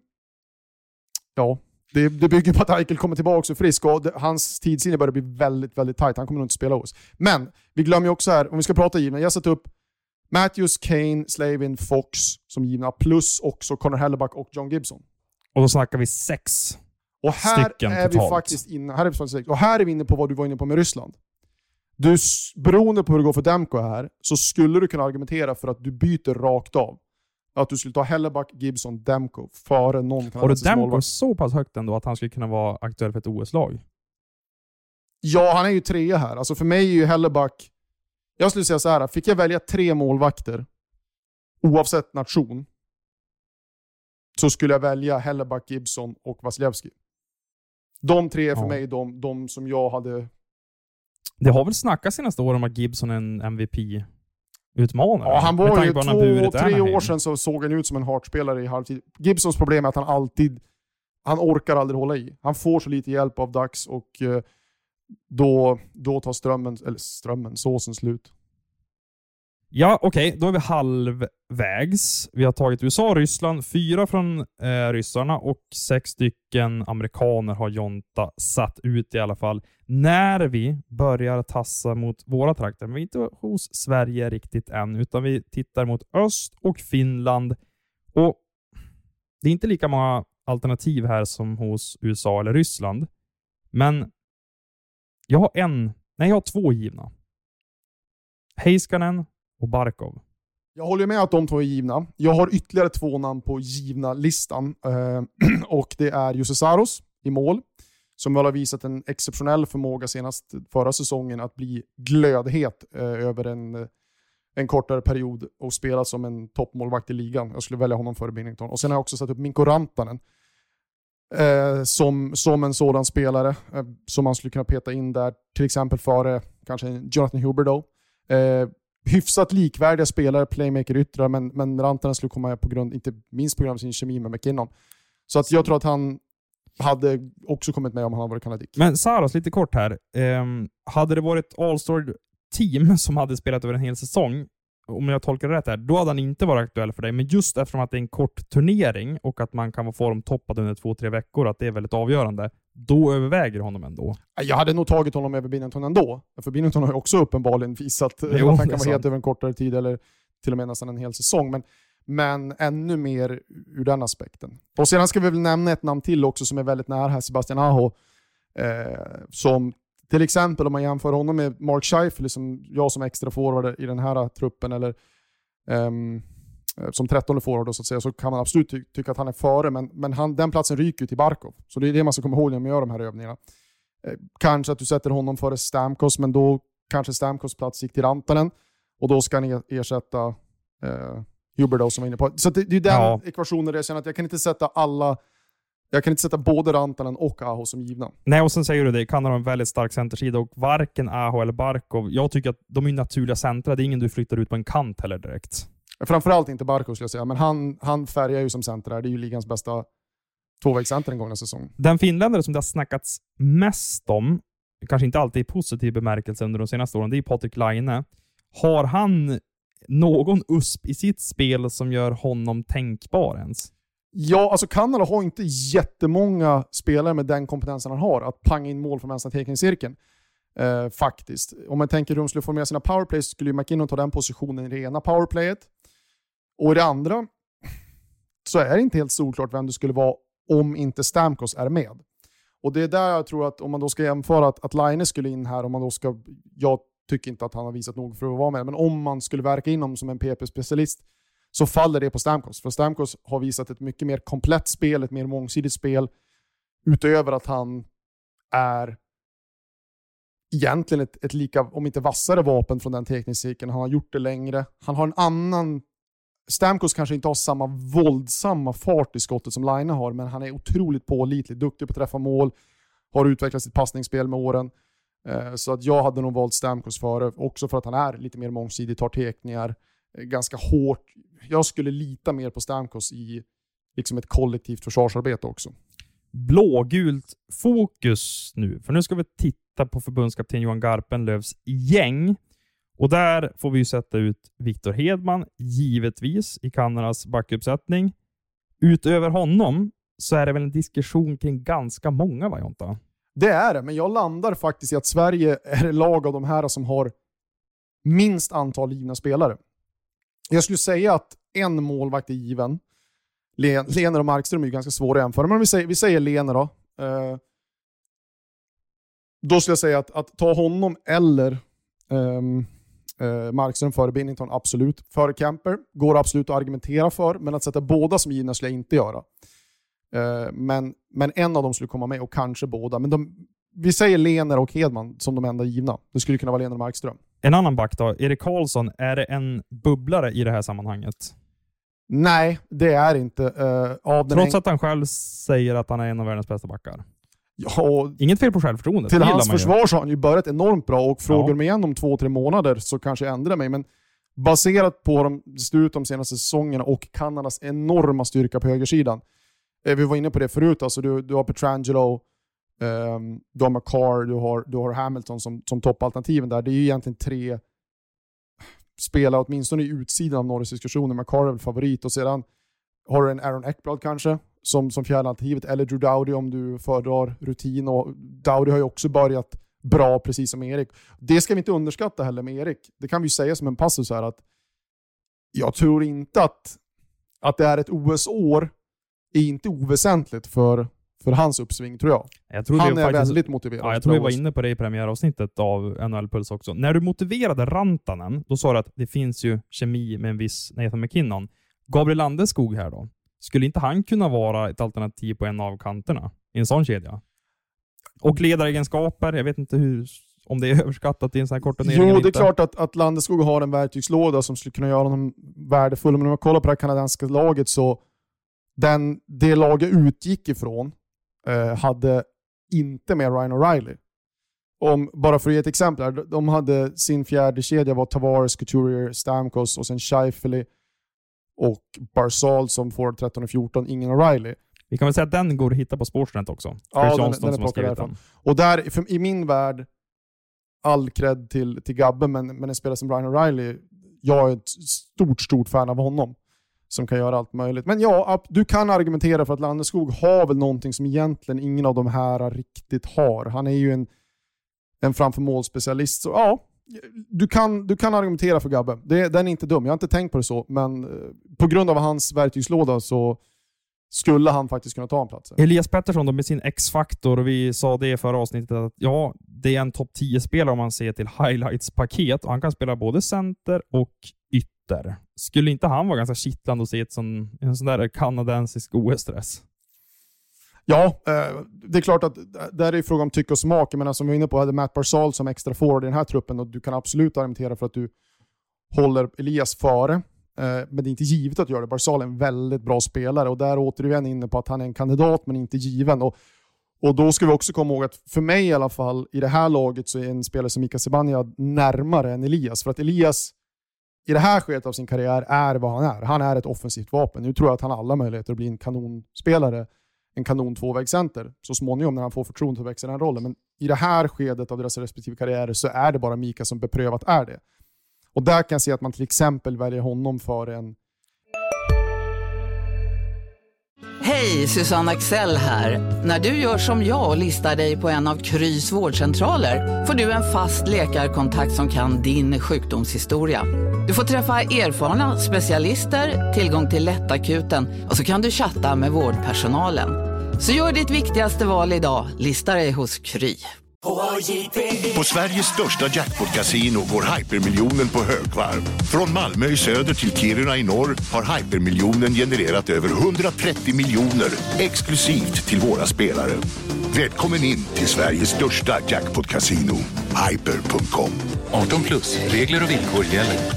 ja, det, det bygger på att Eichel kommer tillbaka också frisk. Och det, hans tidslinje börjar bli väldigt, väldigt tajt. Han kommer nog inte spela hos. Men vi glömmer ju också här, om vi ska prata givna. Jag satt upp Matthews, Kane, Slavin, Fox som givna. Plus också Connor Hellebuck och John Gibson. Och då snackar vi sex och här stycken är totalt. Vi faktiskt inne, här är vi faktiskt, och här är vi inne på vad du var inne på med Ryssland. Du, beroende på hur det går för Demko här, så skulle du kunna argumentera för att du byter rakt av. Att du skulle ta Hellebuck, Gibson, Demko före någon. Och det Demko så pass högt ändå att han skulle kunna vara aktuell för ett O S-lag? Ja, han är ju trea här. Alltså för mig är ju Hellebuck... Jag skulle säga så här, fick jag välja tre målvakter oavsett nation så skulle jag välja Hellebuck, Gibson och Vasilevskiy. De tre är för Ja. mig de, de som jag hade... Det har väl snackats senaste åren om att Gibson är en M V P-utmanare. Ja, han Med var tanke ju på att han har burit två, tre Anaheim. år sedan så såg han ut som en Hart-spelare i halvtid. Gibsons problem är att han alltid... Han orkar aldrig hålla i. Han får så lite hjälp av Dax och eh, då, då tar strömmen, eller strömmen, såsen slut. Ja, okej. Okay. Då är vi halvvägs. Vi har tagit U S A och Ryssland. Fyra från eh, ryssarna och sex stycken amerikaner har Jonta satt ut i alla fall. När vi börjar tassa mot våra trakter. Men vi är inte hos Sverige riktigt än. Utan vi tittar mot öst och Finland. Och det är inte lika många alternativ här som hos U S A eller Ryssland. Men jag har en... Nej, jag har två givna. Heiskanen och Barkov. Jag håller med att de två är givna. Jag har ytterligare två namn på givna listan. Eh, och det är Jussi Saros i mål. Som väl har visat en exceptionell förmåga senast förra säsongen att bli glödhet eh, över en, en kortare period och spela som en toppmålvakt i ligan. Jag skulle välja honom före Binnington. Och sen har jag också satt upp Mikko Rantanen. Eh, som, som en sådan spelare eh, som man skulle kunna peta in där. Till exempel före kanske Jonathan Huberdeau. Eh, hyfsat likvärdiga spelare, playmaker-yttrar, men, men Rantanen skulle komma på grund, inte minst på grund av sin kemi med McKinnon. Så att jag tror att han hade också kommit med om han hade varit kanadik. Men Saros, lite kort här. Um, hade det varit All-Star-team som hade spelat över en hel säsong, om jag tolkar det rätt här, då hade han inte varit aktuell för dig. Men just eftersom att det är en kort turnering och att man kan vara formtoppad under två, tre veckor, att det är väldigt avgörande, då överväger honom ändå. Jag hade nog tagit honom över Binnington ändå. För Binnington har ju också uppenbarligen visat Jo, att han kan sant. vara helt över en kortare tid eller till och med nästan en hel säsong. Men, men ännu mer ur den aspekten. Och sedan ska vi väl nämna ett namn till också som är väldigt nära här, Sebastian Aho. Eh, som till exempel om man jämför honom med Mark Scheifele, som jag som extra forward i den här truppen, eller ehm, som trettonde forward så att säga, så kan man absolut ty- tycka att han är före, men, men han, den platsen ryker ju till Barkov. Så det är det man ska komma ihåg när man gör de här övningarna. Eh, kanske att du sätter honom före Stamkos, men då kanske Stamkos plats gick till Rantanen och då ska han ersätta eh, Huberdeau som var inne på. Så det, det är den Ja. ekvationen där jag känner att jag kan inte sätta alla jag kan inte sätta både Rantanen och Aho som givna. Nej, och sen säger du det, Kanada har en väldigt stark centersida och varken Aho eller Barkov, jag tycker att de är naturliga centra, det är ingen du flyttar ut på en kant heller direkt. Framförallt inte Barkov skulle jag säga, men han, han färgar ju som center där. Det är ju ligans bästa tvåvägscenter en gång i säsongen. Den finländare som det har snackats mest om, kanske inte alltid i positiv bemärkelse under de senaste åren, det är Patrik Laine. Har han någon usp i sitt spel som gör honom tänkbar ens? Ja, alltså Kanada har inte jättemånga spelare med den kompetensen han har att panga in mål från vänstra teckningscirkeln. Eh, faktiskt. Om man tänker hur de skulle formera sina powerplays skulle ju McKinnon ta den positionen i det ena powerplayet. Och i det andra så är det inte helt solklart vem det skulle vara om inte Stamkos är med. Och det är där jag tror att om man då ska jämföra att, att Laine skulle in här, om man då ska, jag tycker inte att han har visat nog för att vara med, men om man skulle verka in honom som en P P-specialist så faller det på Stamkos. För Stamkos har visat ett mycket mer komplett spel, ett mer mångsidigt spel, utöver att han är egentligen ett, ett lika, om inte vassare vapen från den tekniken. Han har gjort det längre. Han har en annan... Stamkos kanske inte har samma våldsamma fart i skottet som Laine har, men han är otroligt pålitlig, duktig på att träffa mål, har utvecklat sitt passningsspel med åren. Eh, så att jag hade nog valt Stamkos före, också för att han är lite mer mångsidig, tar tekningar, eh, ganska hårt. Jag skulle lita mer på Stamkos i liksom ett kollektivt försvarsarbete också. Blågult fokus nu, för nu ska vi titta på förbundskapten Johan Garpenlövs gäng. Och där får vi ju sätta ut Victor Hedman, givetvis, i Kanadas backuppsättning. Utöver honom så är det väl en diskussion kring ganska många varianter. Det är det, men jag landar faktiskt i att Sverige är lag av de här som har minst antal givna spelare. Jag skulle säga att en målvakt är given. Lener och Markström är ju ganska svåra att jämföra, men vi säger, vi säger Lener då. Eh, då skulle jag säga att, att ta honom eller um, eh, Markström före Binnington, absolut. Före Kemper går absolut att argumentera för, men att sätta båda som givna skulle jag inte göra. Eh, men, men en av dem skulle komma med, och kanske båda. Men de, vi säger Lener och Hedman som de enda givna. Det skulle kunna vara Lener och Markström. En annan back då, Erik Karlsson, är det en bubblare i det här sammanhanget? Nej, det är inte. Uh, av Trots den att han själv säger att han är en av världens bästa backar. Ja, inget fel på självförtroendet. Till hans försvar så har han ju börjat enormt bra och frågar Ja. mig igen om två, tre månader så kanske jag ändrar mig. Men baserat på de slut de senaste säsongerna och Kanadas enorma styrka på högersidan. Eh, vi var inne på det förut. Alltså du, du har Pietrangelo, um, du har McCarr, du har, du har Hamilton som, som toppalternativen där. Det är ju egentligen tre spelare åtminstone i utsidan av Norris-diskussionen. McCarr är väl favorit och sedan har du en Aaron Ekblad kanske som, som fjärde alternativet eller Drew Doughty om du föredrar rutin. Och Doughty har ju också börjat bra precis som Erik. Det ska vi inte underskatta heller med Erik. Det kan vi säga som en passus här att jag tror inte att, att det är ett O S-år är inte oväsentligt för, för hans uppsving tror jag. jag tror Han det är faktiskt, väldigt motiverad. Ja, jag tror vi var inne på det i premiäravsnittet av N H L-puls också. När du motiverade Rantanen, då sa du att det finns ju kemi med en viss Nathan McKinnon. Gabriel Landeskog här då? Skulle inte han kunna vara ett alternativ på en av kanterna i en sån kedja? Och ledaregenskaper, jag vet inte hur, om det är överskattat i en sån här kort turnering. Jo, det är klart att, att Landeskog har en verktygslåda som skulle kunna göra honom värdefull. Men om man kollar på det här kanadensiska laget så den, det laget utgick ifrån eh, hade inte med Ryan O'Reilly. Om, bara för att ge ett exempel, de hade sin fjärde kedja var Tavares, Couturier, Stamkos och sen Scheifele och Barzal som får tretton och fjorton, ingen O'Reilly. Vi kan väl säga att den går att hitta på Sportsnet också. Ja, Chris den, Johnston den är som har plockad skrivit därifrån. den. Och där, för, i min värld, all cred till, till Gabbe, men, men en spelare som Ryan O'Reilly, jag är ett stort, stort fan av honom som kan göra allt möjligt. Men ja, du kan argumentera för att Landeskog har väl någonting som egentligen ingen av de här riktigt har. Han är ju en, en framför målspecialist. Så ja, du kan, du kan argumentera för Gabbe. Det, den är inte dum. Jag har inte tänkt på det så, men eh, på grund av hans verktygslåda så skulle han faktiskt kunna ta en plats. Elias Pettersson då med sin X-faktor, och vi sa det i förra avsnittet att ja, det är en topp tio-spelare om man ser till highlights-paket och han kan spela både center och ytter. Skulle inte han vara ganska kittlande att se ett sån, en sån där kanadensisk O S-stress? Ja, eh, det är klart att där är fråga om tycke och smak. Men som vi var inne på, hade Matt Barzal som extra forward i den här truppen och du kan absolut argumentera för att du håller Elias före. Eh, men det är inte givet att göra det. Barzal är en väldigt bra spelare och där återigen inne på att han är en kandidat men inte given. Och, och då ska vi också komma ihåg att för mig i alla fall i det här laget så är en spelare som Mika Zibanejad närmare än Elias. För att Elias i det här skedet av sin karriär är vad han är. Han är ett offensivt vapen. Nu tror jag att han har alla möjligheter att bli en kanonspelare, en kanon tvåvägscenter. Så småningom när han får förtroende att växa den rollen. Men i det här skedet av deras respektive karriärer så är det bara Mika som beprövat är det. Och där kan jag se att man till exempel väljer honom för en... Hej, Susanne Axel här. När du gör som jag och listar dig på en av Krys vårdcentraler får du en fast läkarkontakt som kan din sjukdomshistoria. Du får träffa erfarna specialister, tillgång till lättakuten och så kan du chatta med vårdpersonalen. Så gör ditt viktigaste val idag, lista dig hos Kry. På Sveriges största jackpot-casino går hypermiljonen på högvarv. Från Malmö i söder till Kiruna i norr har hypermiljonen genererat över hundratrettio miljoner exklusivt till våra spelare. Välkommen in till Sveriges största jackpot-casino, hyper punkt com. arton plus, regler och villkor gäller.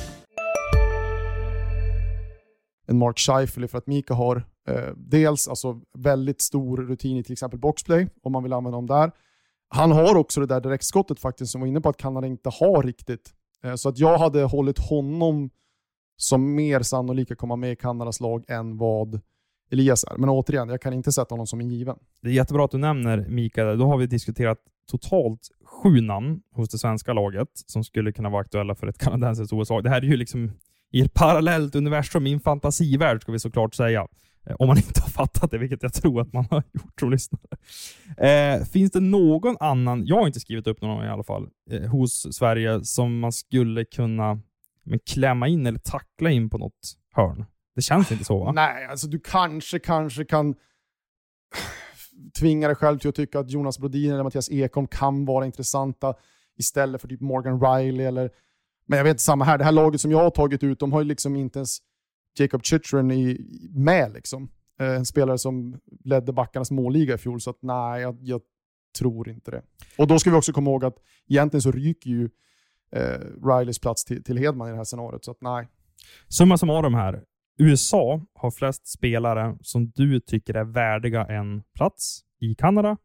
En Mark Scheifele för att Mika har eh, dels alltså väldigt stor rutin i till exempel boxplay om man vill använda dem där. Han har också det där direktskottet faktiskt som var inne på att Kanada inte har riktigt. Så att jag hade hållit honom som mer sannolikt att komma med i Kanadas lag än vad Elias är. Men återigen, jag kan inte sätta honom som en given. Det är jättebra att du nämner Mikael. Då har vi diskuterat totalt sju namn hos det svenska laget som skulle kunna vara aktuella för ett kanadensiskt O S-lag. Det här är ju liksom i ett parallellt universum, i en fantasivärld ska vi såklart säga. Om man inte har fattat det, vilket jag tror att man har gjort som lyssnare. Eh, finns det någon annan, jag har inte skrivit upp någon i alla fall, eh, hos Sverige som man skulle kunna men, klämma in eller tackla in på något hörn? Det känns inte så, va? Nej, alltså du kanske, kanske kan tvinga dig själv till att tycka att Jonas Brodin eller Mattias Ekholm kan vara intressanta istället för typ Morgan Riley. Eller... Men jag vet inte, samma här. Det här laget som jag har tagit ut, de har ju liksom inte ens Jacob Chychrun i, med liksom. Eh, en spelare som ledde backarnas målliga i fjol. Så att nej, jag, jag tror inte det. Och då ska vi också komma ihåg att egentligen så ryker ju eh, Rileys plats till, till Hedman i det här scenariot. Så att nej. Summa summarum här. U S A har flest spelare som du tycker är värdiga en plats i Kanada.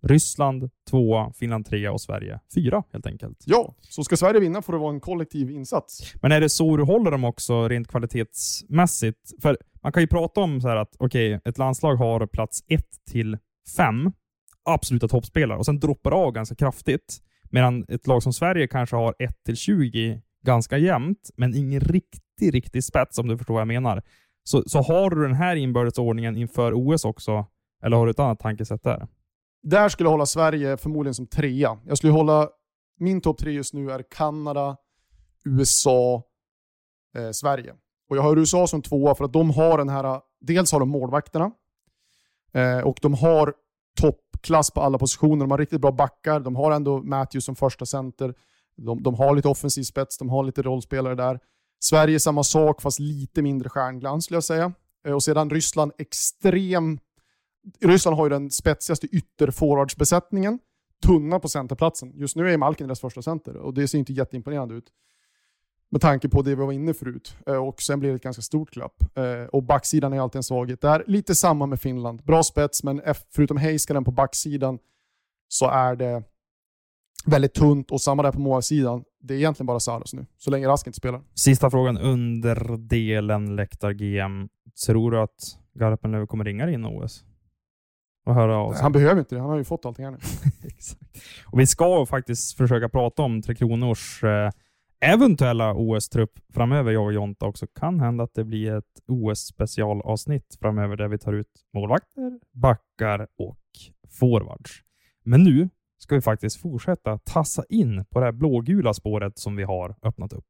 Ryssland tvåa, Finland trea och Sverige fyra helt enkelt. Ja, så ska Sverige vinna får det vara en kollektiv insats. Men är det så du håller dem också rent kvalitetsmässigt? För man kan ju prata om så här att okej, okay, ett landslag har plats ett till fem absoluta toppspelare och sen droppar av ganska kraftigt. Medan ett lag som Sverige kanske har ett till tjugo ganska jämnt, men ingen riktig, riktig spets om du förstår vad jag menar. Så, så har du den här inbördesordningen inför O S också? Eller har du ett annat tankesätt där? Där skulle jag hålla Sverige förmodligen som trea. Jag skulle hålla, min topp tre just nu är Kanada, U S A, eh, Sverige. Och jag har U S A som tvåa för att de har den här, dels har de målvakterna eh, och de har toppklass på alla positioner. De har riktigt bra backar. De har ändå Matthews som första center. De, de har lite offensiv spets. De har lite rollspelare där. Sverige samma sak fast lite mindre stjärnglans skulle jag säga. Eh, och sedan Ryssland extrem Ryssland har ju den spetsigaste ytterforwardsbesättningen. Tunna på centerplatsen. Just nu är Malkin deras första center. Och det ser inte jätteimponerande ut. Med tanke på det vi var inne förut. Och sen blir det ett ganska stort klapp. Och backsidan är alltid en svaghet. Det är lite samma med Finland. Bra spets, men förutom Heiskanen på backsidan så är det väldigt tunt. Och samma där på målsidan. Det är egentligen bara Saros nu. Så länge Rask inte spelar. Sista frågan under delen Läktar G M. Tror du att Garpenlöv kommer ringa in O S? Och höra av sig? Han behöver inte det. Han har ju fått allting här nu. Exakt. Och vi ska faktiskt försöka prata om Tre Kronors eh, eventuella O S-trupp framöver. Jag och Jonta också. Kan hända att det blir ett O S-specialavsnitt framöver där vi tar ut målvakter, backar och forwards. Men nu ska vi faktiskt fortsätta tassa in på det här blågula spåret som vi har öppnat upp.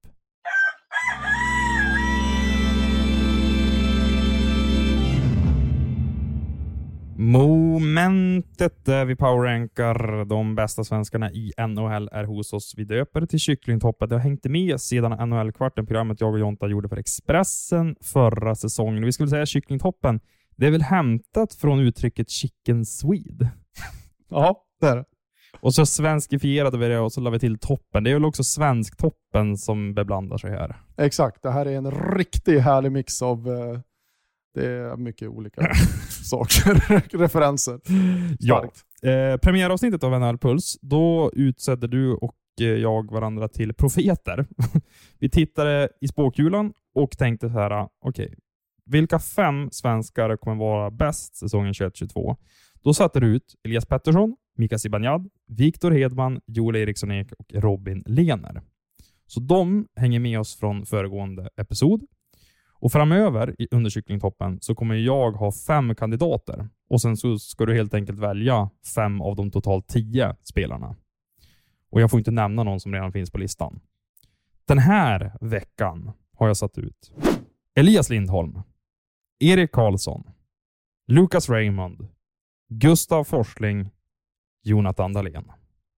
Momentet där vi powerrankar de bästa svenskarna i N H L är hos oss. Vi döper till Kycklingtoppet. Det har hängt med sedan N H L-kvarten, programmet jag och Jonta gjorde för Expressen förra säsongen. Vi skulle säga Kycklingtoppen. Det är väl hämtat från uttrycket Chicken Swede. Ja, det är det. Och så svenskifierade vi det och så la vi till toppen. Det är väl också svensktoppen som beblandar sig här. Exakt, det här är en riktigt härlig mix av... Uh... Det är mycket olika saker, referenser. Ja. Eh, premiäravsnittet av N H L-puls, då utsätter du och jag varandra till profeter. Vi tittade i spåkulan och tänkte så här, okej, okay, vilka fem svenskar kommer vara bäst säsongen tjugoett tjugotvå? Då satte du ut Elias Pettersson, Mika Zibanejad, Viktor Hedman, Joel Eriksson Ek och Robin Lehner. Så de hänger med oss från föregående episod. Och framöver under Kycklingtoppen så kommer jag ha fem kandidater. Och sen så ska du helt enkelt välja fem av de totalt tio spelarna. Och jag får inte nämna någon som redan finns på listan. Den här veckan har jag satt ut Elias Lindholm, Erik Karlsson, Lucas Raymond, Gustav Forsling, Jonathan Dahlén.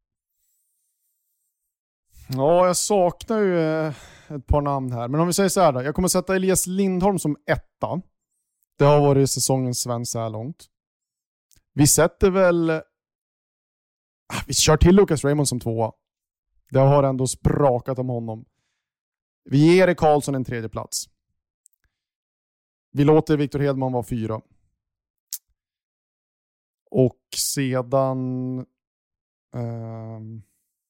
Ja, jag saknar ju ett par namn här. Men om vi säger så här då. Jag kommer sätta Elias Lindholm som etta. Det har varit säsongens svensk så här långt. Vi sätter väl... Vi kör till Lucas Raymond som tvåa. Det har ändå sprakat om honom. Vi ger Erik Karlsson en tredje plats. Vi låter Viktor Hedman vara fyra. Och sedan... Um...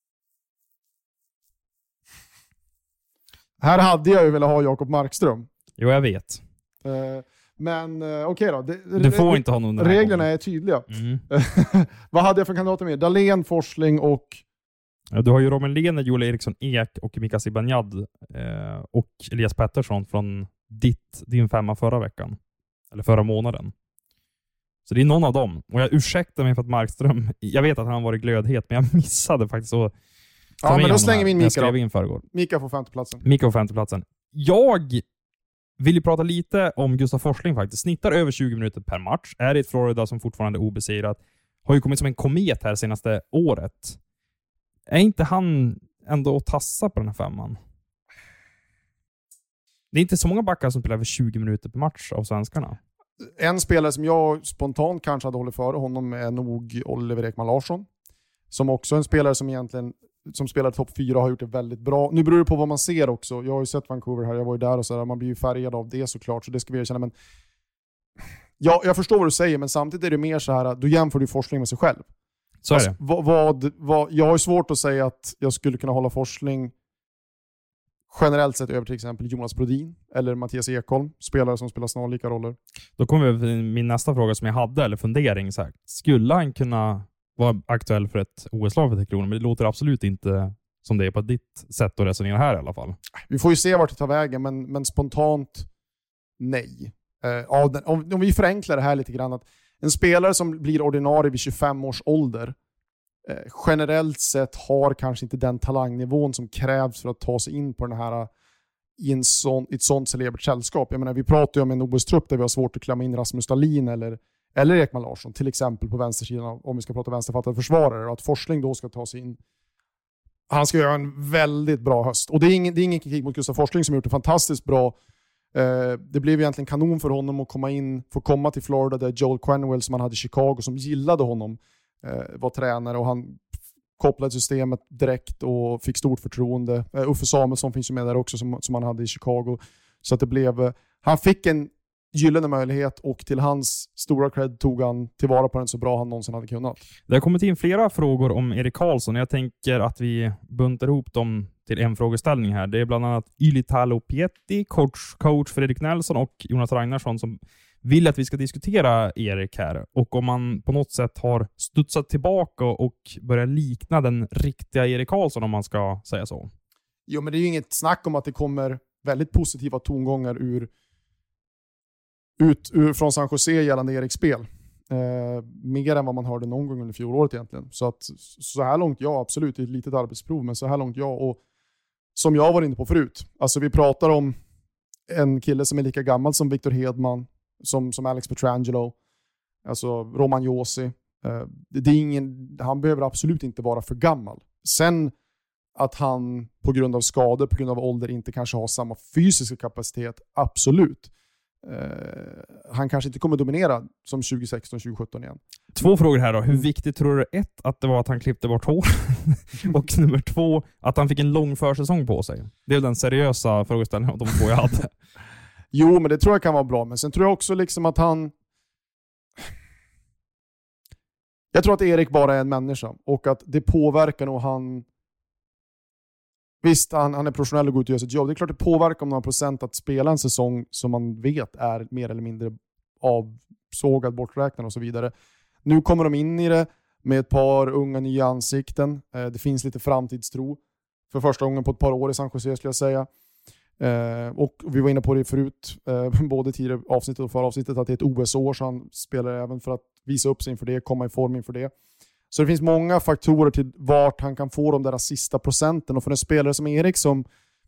Här hade jag ju velat ha Jakob Markström. Jo, jag vet. Uh, men uh, okej okay då. Det, du får det, inte ha någon. Reglerna är tydliga. Mm. Vad hade jag för kandidater med? Dahlén, Forsling och... Ja, du har ju Robin Lehner, Joel Eriksson Ek och Mika Zibanejad eh, och Elias Pettersson från ditt, din femma förra veckan. Eller förra månaden. Så det är någon av dem. Och jag ursäktar mig för att Markström... Jag vet att han var i glödhet, men jag missade faktiskt att... Ja, men då slänger vi in Mika då. In Mika får femteplatsen. Mika får femteplatsen. Jag vill ju prata lite om Gustav Forsling faktiskt. Snittar över tjugo minuter per match. Är i ett Florida som fortfarande är obesegrat. Har ju kommit som en komet här senaste året. Är inte han ändå att tassa på den här femman? Det är inte så många backar som spelar över tjugo minuter per match av svenskarna. En spelare som jag spontant kanske hade hållit före honom är nog Oliver Ekman Larsson. Som också är en spelare som egentligen som spelar topp fyra har gjort det väldigt bra. Nu beror det på vad man ser också. Jag har ju sett Vancouver här, jag var ju där och så där. Man blir ju färgad av det såklart, så det ska vi erkänna. Men ja, jag förstår vad du säger, men samtidigt är det mer så här, du jämför du Forsling med sig själv. Så alltså, är det. Vad, vad, vad, jag har svårt att säga att jag skulle kunna hålla Forsling generellt sett över till exempel Jonas Brodin eller Mattias Ekholm, spelare som spelar snarlika roller. Då kommer vi till min nästa fråga som jag hade, eller fundering. Så här. Skulle han kunna vara aktuell för ett O S-lag för Tre Kronor? Men det låter absolut inte som det är på ditt sätt att resonera här i alla fall. Vi får ju se vart det tar vägen, men, men spontant nej. Eh, av den, om, om vi förenklar det här lite grann, att en spelare som blir ordinarie vid tjugofem års ålder eh, generellt sett har kanske inte den talangnivån som krävs för att ta sig in på den här i en sån, ett sånt celebert sällskap. Jag menar, vi pratar ju om en O S-trupp där vi har svårt att klämma in Rasmus Dahlin eller, eller Ekman Larsson till exempel på vänstersidan, om vi ska prata vänsterfattade försvarare, och att Forsling då ska ta sig in. Han ska göra en väldigt bra höst. Och det är ingen, det är ingen kritik mot Gustav Forsling som har gjort det fantastiskt bra. Eh, det blev egentligen kanon för honom att komma in, få komma till Florida där Joel Quenneville som han hade i Chicago, som gillade honom, eh, var tränare, och han kopplade systemet direkt och fick stort förtroende. Eh, Uffe Samuelsson finns ju med där också som, som han hade i Chicago. Så att det blev, eh, han fick en gyllene möjlighet, och till hans stora cred tog han tillvara på den så bra han någonsin hade kunnat. Det har kommit in flera frågor om Erik Karlsson. Jag tänker att vi buntar ihop dem till en frågeställning här. Det är bland annat Ylitalo Pietti, coach, coach Fredrik Nelson och Jonas Ragnarsson som vill att vi ska diskutera Erik här. Och om man på något sätt har studsat tillbaka och börjat likna den riktiga Erik Karlsson, om man ska säga så. Jo, men det är ju inget snack om att det kommer väldigt positiva tongångar ur ut ur, från San Jose gällande Eriks spel. Eh, mer än vad man hörde någon gång under fjolåret egentligen. Så att så här långt, ja, absolut, det är ett litet arbetsprov, men så här långt, ja. Och som jag var inne på förut, alltså vi pratar om en kille som är lika gammal som Victor Hedman, som, som Alex Petrangelo, alltså Roman Josi. Eh, det, det är ingen, han behöver absolut inte vara för gammal. Sen att han på grund av skador, på grund av ålder inte kanske har samma fysiska kapacitet, absolut. Uh, han kanske inte kommer dominera som tjugo sexton tjugo sjutton igen. Två frågor här då. Hur viktigt tror du ett att det var att han klippte bort hår? Och nummer två, att han fick en lång försäsong på sig? Det är den seriösa frågeställningen av de två jag hade. Jo, men det tror jag kan vara bra. Men sen tror jag också liksom att han... Jag tror att Erik bara är en människa. Och att det påverkar nog han... Visst, han, han är professionell och går ut och gör sitt jobb. Det är klart det påverkar om några procent att spela en säsong som man vet är mer eller mindre avsågad, borträknad och så vidare. Nu kommer de in i det med ett par unga nya ansikten. Eh, det finns lite framtidstro för första gången på ett par år i San Jose, skulle jag säga. Eh, och vi var inne på det förut, eh, både tidigare avsnittet och förra avsnittet, att det är ett O S-år, så han spelar även för att visa upp sig inför det, komma i form inför det. Så det finns många faktorer till vart han kan få de där sista procenten. Och för en spelare som Erik, som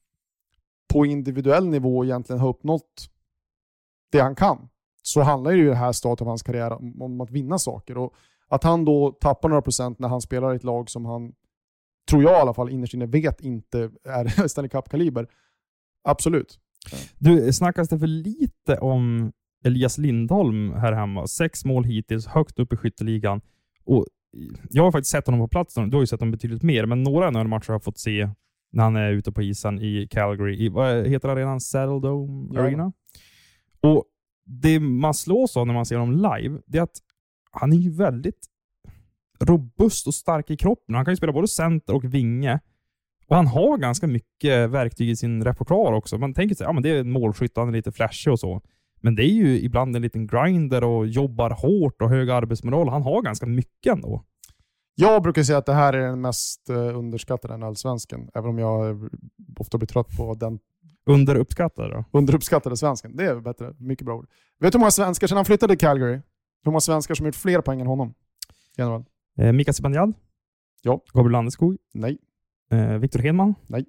på individuell nivå egentligen har uppnått det han kan, så handlar ju det här stadiet av hans karriär om, om att vinna saker. Och att han då tappar några procent när han spelar i ett lag som han, tror jag i alla fall, innerst inne vet inte är Stanley Cup-kaliber. Absolut. Du, snackas det för lite om Elias Lindholm här hemma? Sex mål hittills, högt upp i skytteligan. Och jag har faktiskt sett honom på plats. Du har ju sett honom betydligt mer, men några av matcher har jag fått se när han är ute på isen i Calgary. I, vad heter arenan? Saddledome Arena. Ja. Och det man slås av när man ser honom live, det är att han är ju väldigt robust och stark i kroppen. Han kan ju spela både center och vinge. Och han har ganska mycket verktyg i sin repertoar också. Man tänker sig, ja, men det är en målskytt, han är lite flashig och så. Men det är ju ibland en liten grinder och jobbar hårt och hög arbetsmoral. Han har ganska mycket ändå. Jag brukar säga att det här är den mest underskattade allsvenskan. Även om jag ofta blir trött på den. Underuppskattade då? Underuppskattade svensken. Det är bättre. Mycket bra ord. Vet du hur många svenskar sedan han flyttade till Calgary? Hur många svenskar som har gjort fler poäng än honom? Eh, Mika Zibanejad? Ja. Gabriel Landeskog? Nej. Eh, Victor Hedman? Nej.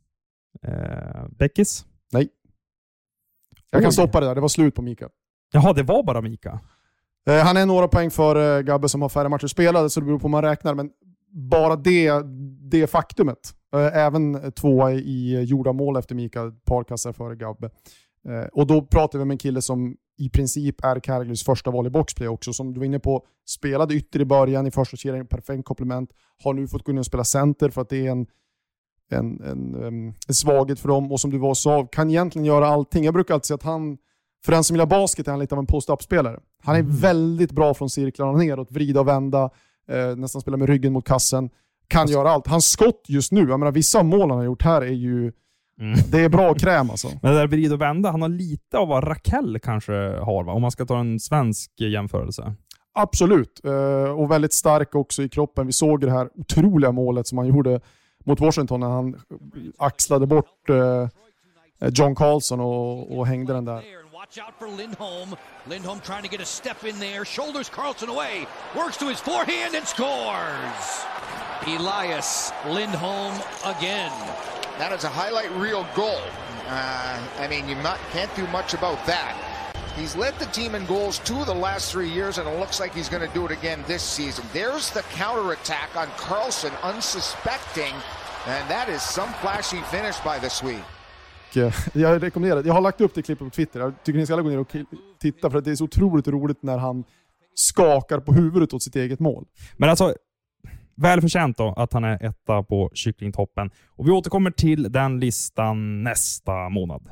Eh, Beckis? Nej. Jag kan stoppa det där. Det var slut på Mika. Jaha, det var bara Mika. Eh, han är några poäng för eh, Gabbe som har färre matcher spelade, så det beror på hur man räknar. Men bara det, det faktumet. Eh, även tvåa i gjorda mål efter Mika, ett par kassar före Gabbe. Eh, och då pratar vi med en kille som i princip är Calgarys första val i boxplay också. Som du var inne på, spelade ytter i början i första serien, perfekt komplement. Har nu fått gå in och spela center för att det är en En, en, en svaghet för dem, och som du var sa, kan egentligen göra allting. Jag brukar alltid säga att han, för den som gillar basket, är han lite av en post-up-spelare. Han är mm. väldigt bra från cirklarna neråt, vrida och vända, eh, nästan spelar med ryggen mot kassen, kan alltså göra allt. Hans skott just nu, jag menar, vissa av målen han har gjort här är ju mm. det är bra kräm alltså. Men det där vrid och vända, han har lite av vad Raquel kanske har, va? Om man ska ta en svensk jämförelse. Absolut, uh, och väldigt stark också i kroppen. Vi såg det här otroliga målet som han gjorde mot Washington när han axlade bort uh, John Carlson och, och hängde den där. Watch out for Lindholm. Lindholm trying to get a step in there. Shoulders Carlson away. Works to his forehand and scores. Elias Lindholm again. That is a highlight reel goal. Uh, I mean, you not, can't do much about that. He's led the team in goals two of the last three years, and it looks like he's going to do it again this season. There's the counterattack on Carlson, unsuspecting, and that is some flashy finish by the Swede. Jag rekommenderar, jag har lagt upp det klippet på Twitter. Jag tycker ni ska alla gå ner och titta, för att det är så otroligt roligt när han skakar på huvudet åt sitt eget mål. Men alltså, välförtjänt då att han är etta på kycklingtoppen. Och vi återkommer till den listan nästa månad.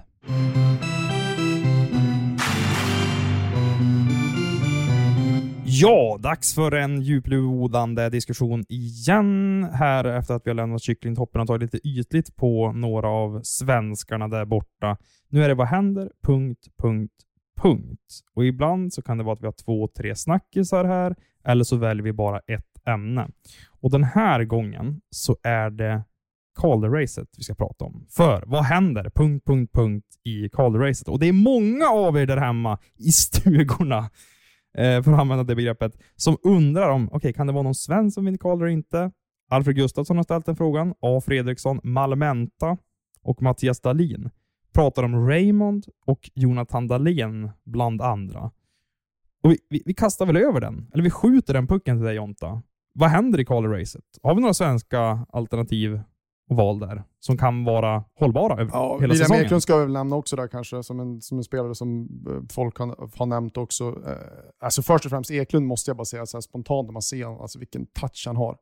Ja, dags för en djuplodande diskussion igen här efter att vi har lämnat kycklingtoppen och tagit lite ytligt på några av svenskarna där borta. Nu är det vad händer, punkt, punkt, punkt. Och ibland så kan det vara att vi har två, tre snackisar här, eller så väljer vi bara ett ämne. Och den här gången så är det Calder-racet vi ska prata om. För vad händer, punkt, punkt, punkt i Calder-racet. Och det är många av er där hemma i stugorna, för att använda det begreppet, som undrar om, okej, okay, kan det vara någon svensk som vinner Calder eller inte? Alfred Gustafsson har ställt den frågan. A. Fredriksson, Malmenta och Mattias Dahlin pratar om Raymond och Jonathan Dahlén bland andra. Och vi, vi, vi kastar väl över den, eller vi skjuter den pucken till dig, Jonta. Vad händer i Calder-racet? Har vi några svenska alternativ och val där som kan vara hållbara över ja, hela William säsongen? Eklund ska vi väl nämna också där kanske, som en, som en spelare som folk har, har nämnt också. Eh, alltså först och främst Eklund måste jag bara säga så här spontant när man ser honom, alltså vilken touch han har.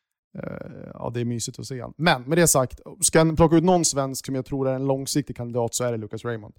Eh, ja, det är mysigt att se han. Men med det sagt, ska jag plocka ut någon svensk som jag tror är en långsiktig kandidat, så är det Lucas Raymond.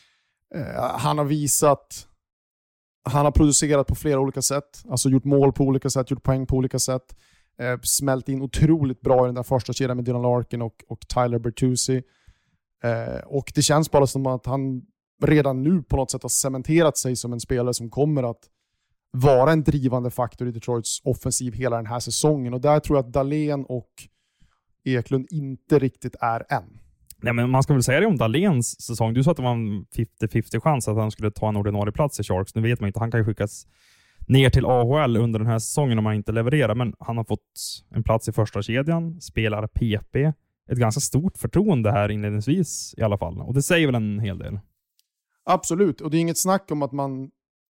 Eh, han har visat, han har producerat på flera olika sätt, alltså gjort mål på olika sätt, gjort poäng på olika sätt. Eh, smält in otroligt bra i den där första kedjan med Dylan Larkin och, och Tyler Bertuzzi. Eh, och det känns bara som att han redan nu på något sätt har cementerat sig som en spelare som kommer att vara en drivande faktor i Detroits offensiv hela den här säsongen. Och där tror jag att Dahlén och Eklund inte riktigt är än. Nej, men man ska väl säga det om Dahléns säsong. Du sa att det var en femtio femtio chans att han skulle ta en ordinarie plats i Sharks. Nu vet man inte, han kan ju skickas ner till A H L under den här säsongen om han inte levererar, men han har fått en plats i första kedjan, spelar P P, ett ganska stort förtroende här inledningsvis i alla fall, och det säger väl en hel del. Absolut, och det är inget snack om att man,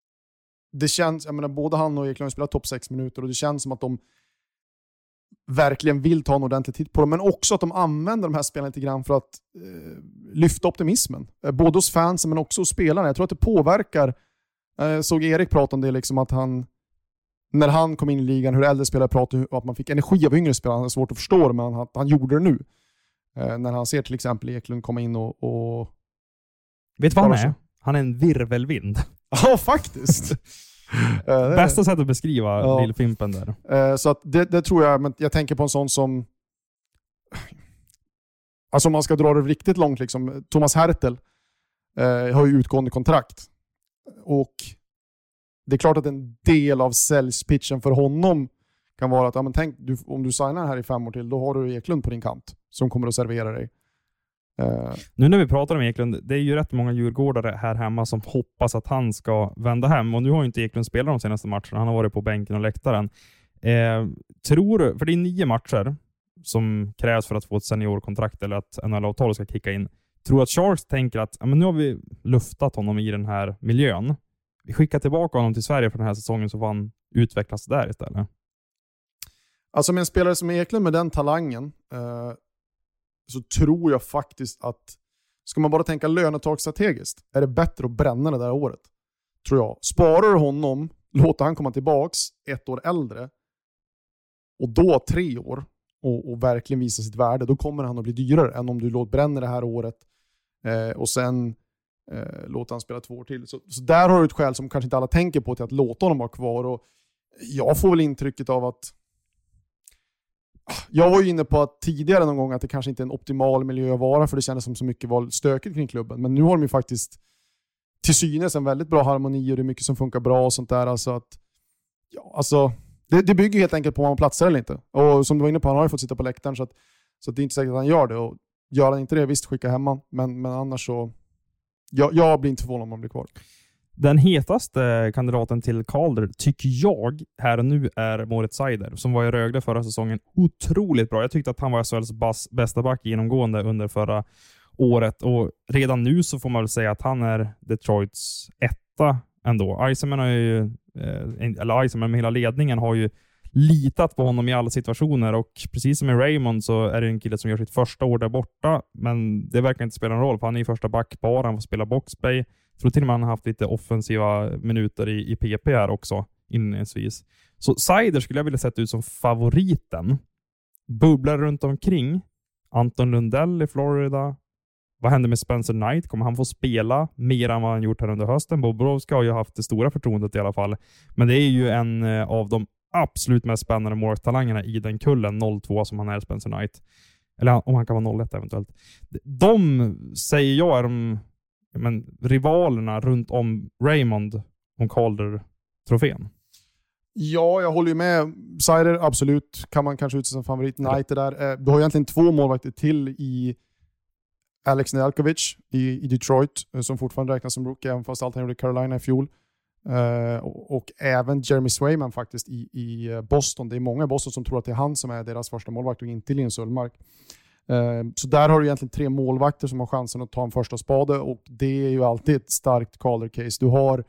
det känns, jag menar, både han och Eklund spelar topp sex minuter och det känns som att de verkligen vill ta en ordentlig titt på dem, men också att de använder de här spelarna lite grann för att eh, lyfta optimismen, eh, både hos fansen men också hos spelarna. Jag tror att det påverkar. Jag såg Erik prata om det, liksom att han, när han kom in i ligan, hur äldre spelare pratade om att man fick energi av yngre spelare. Det är svårt att förstå det, men han, han gjorde det nu. Eh, när han ser till exempel Eklund komma in och... och... Vet du vad han är? Han är en virvelvind. Ja, faktiskt. eh, Bästa sätt att beskriva ja. Lillfimpen där. Eh, så att det, det tror jag, men jag tänker på en sån som... Alltså om man ska dra det riktigt långt, liksom, Thomas Hertel eh, har ju utgående kontrakt. Och det är klart att en del av säljspitchen för honom kan vara att ja, men tänk, du, om du signar här i fem år till, då har du Eklund på din kant som kommer att servera dig. Uh. Nu när vi pratar om Eklund, det är ju rätt många djurgårdare här hemma som hoppas att han ska vända hem. Och nu har ju inte Eklund spelat de senaste matcherna. Han har varit på bänken och läktaren. Eh, tror du, för det är nio matcher som krävs för att få ett seniorkontrakt eller att N H L-avtal ska kicka in. Tror att Sharks tänker att ja, men nu har vi luftat honom i den här miljön. Vi skickar tillbaka honom till Sverige för den här säsongen så får han utvecklas där istället. Alltså med en spelare som Eklund med den talangen eh, så tror jag faktiskt att ska man bara tänka lönetag strategiskt är det bättre att bränna det där året. Tror jag. Sparar du honom, låter han komma tillbaks ett år äldre och då tre år och, och verkligen visa sitt värde, då kommer han att bli dyrare än om du låter bränna det här året eh, och sen eh, låter han spela två år till. Så, så där har du ett skäl som kanske inte alla tänker på till att låta honom vara kvar. Och Jag får väl intrycket av att jag var ju inne på att tidigare någon gång att det kanske inte är en optimal miljö att vara, för det kändes som så mycket var stökigt kring klubben. Men nu har de ju faktiskt till synes en väldigt bra harmoni och det är mycket som funkar bra och sånt där. Alltså att, ja, alltså, det, det bygger helt enkelt på om man platsar eller inte. Och som du var inne på, han har ju fått sitta på läktaren så, att, så att det är inte säkert att han gör det. Och gör han inte det, visst skicka hem han. Men, men annars så, jag, jag blir inte förvånad om han blir kvar. Den hetaste kandidaten till Calder tycker jag här och nu är Moritz Seider, som var i Rögle förra säsongen. Otroligt bra. Jag tyckte att han var S H L:s bästa back genomgående under förra året. Och redan nu så får man väl säga att han är Detroits etta ändå. Eisenman har ju, eller Eisenman med hela ledningen har ju litat på honom i alla situationer, och precis som med Raymond så är det en kille som gör sitt första år där borta, men det verkar inte spela någon roll för han är i första backpar, han får spela boxplay. Jag tror till och med han har haft lite offensiva minuter i, i P P här också inledningsvis. Så Seider skulle jag vilja sätta ut som favoriten. Bubblar runt omkring. Anton Lundell i Florida. Vad händer med Spencer Knight? Kommer han få spela mer än vad han gjort här under hösten? Bobrovska har ju haft det stora förtroendet i alla fall. Men det är ju en av de absolut mest spännande måltalangerna i den kullen, noll två som han är, Spencer Knight. Eller om han kan vara noll ett eventuellt. De säger jag är de men, rivalerna runt om Raymond om Calder-trofén. Ja, jag håller ju med. Seider, absolut. Kan man kanske utse som favorit. Knight är där. Du har egentligen två målvakter till i Alex Nedeljkovic i, i Detroit, som fortfarande räknas som rookie, även fast allt han gjorde i Carolina i fjol. Uh, och, och även Jeremy Swayman faktiskt i, i Boston. Det är många i Boston som tror att det är han som är deras första målvakt och inte Linus Ullmark. Uh, så där har du egentligen tre målvakter som har chansen att ta en första spade, och det är ju alltid ett starkt Calder-case. Du har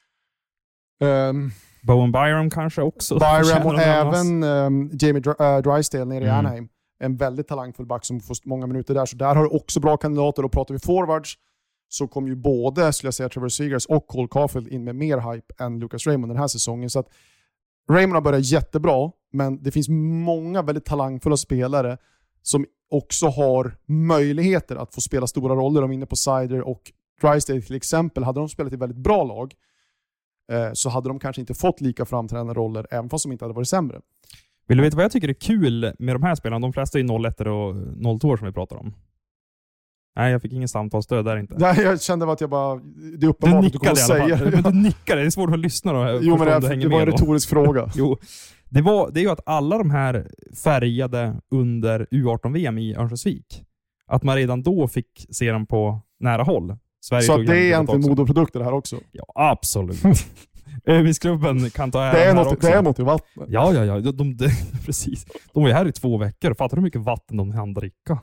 um, Bowen Byram kanske också. Byram och även um, Jamie Dr- uh, Drysdale nere i mm. Anaheim. En väldigt talangfull back som får många minuter där. Så där har du också bra kandidater. Och pratar vi forwards så kom ju både, skulle jag säga, Trevor Zegras och Cole Caulfield in med mer hype än Lucas Raymond den här säsongen. Så att Raymond har börjat jättebra, men det finns många väldigt talangfulla spelare som också har möjligheter att få spela stora roller. De är inne på Seider och Drysdale till exempel. Hade de spelat i väldigt bra lag eh, så hade de kanske inte fått lika framträdande roller, även fast de inte hade varit sämre. Vill du veta vad jag tycker är kul med de här spelarna? De flesta är noll ett och noll två som vi pratar om. Nej, jag fick ingen samtalsstöd där inte. Nej, jag kände att jag bara... Det är uppenbart att du kommer säga. Men du nickade, det är svårt att lyssna då. Jo, men det, det, det var en retorisk fråga. Jo, det, var, det är ju att alla de här färgade under U arton V M i Örnsköldsvik, att man redan då fick se dem på nära håll. Sverige så det är egentligen modoprodukter här också? Ja, absolut. Övningsklubben kan ta det är något, också. Det är något i vattnet. Ja, ja, ja. De, de, de, precis. De var ju här i två veckor. Fattar du hur mycket vatten de hann dricka?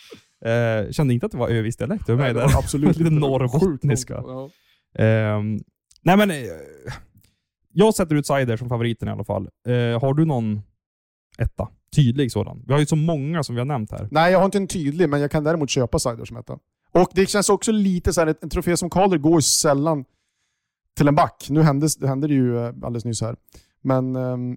Eh, kände inte att det var övis dialekt. Nej, det var absolut lite norrbottniska. Ja. Eh, nej, men eh, jag sätter ut Seider som favoriten i alla fall. Eh, har du någon etta? Tydlig sådan. Vi har ju så många som vi har nämnt här. Nej, jag har inte en tydlig, men jag kan däremot köpa Seider som etta. Och det känns också lite så här, en trofé som Calder går ju sällan till en back. Nu hände det, hände det ju alldeles nyss här. Men um,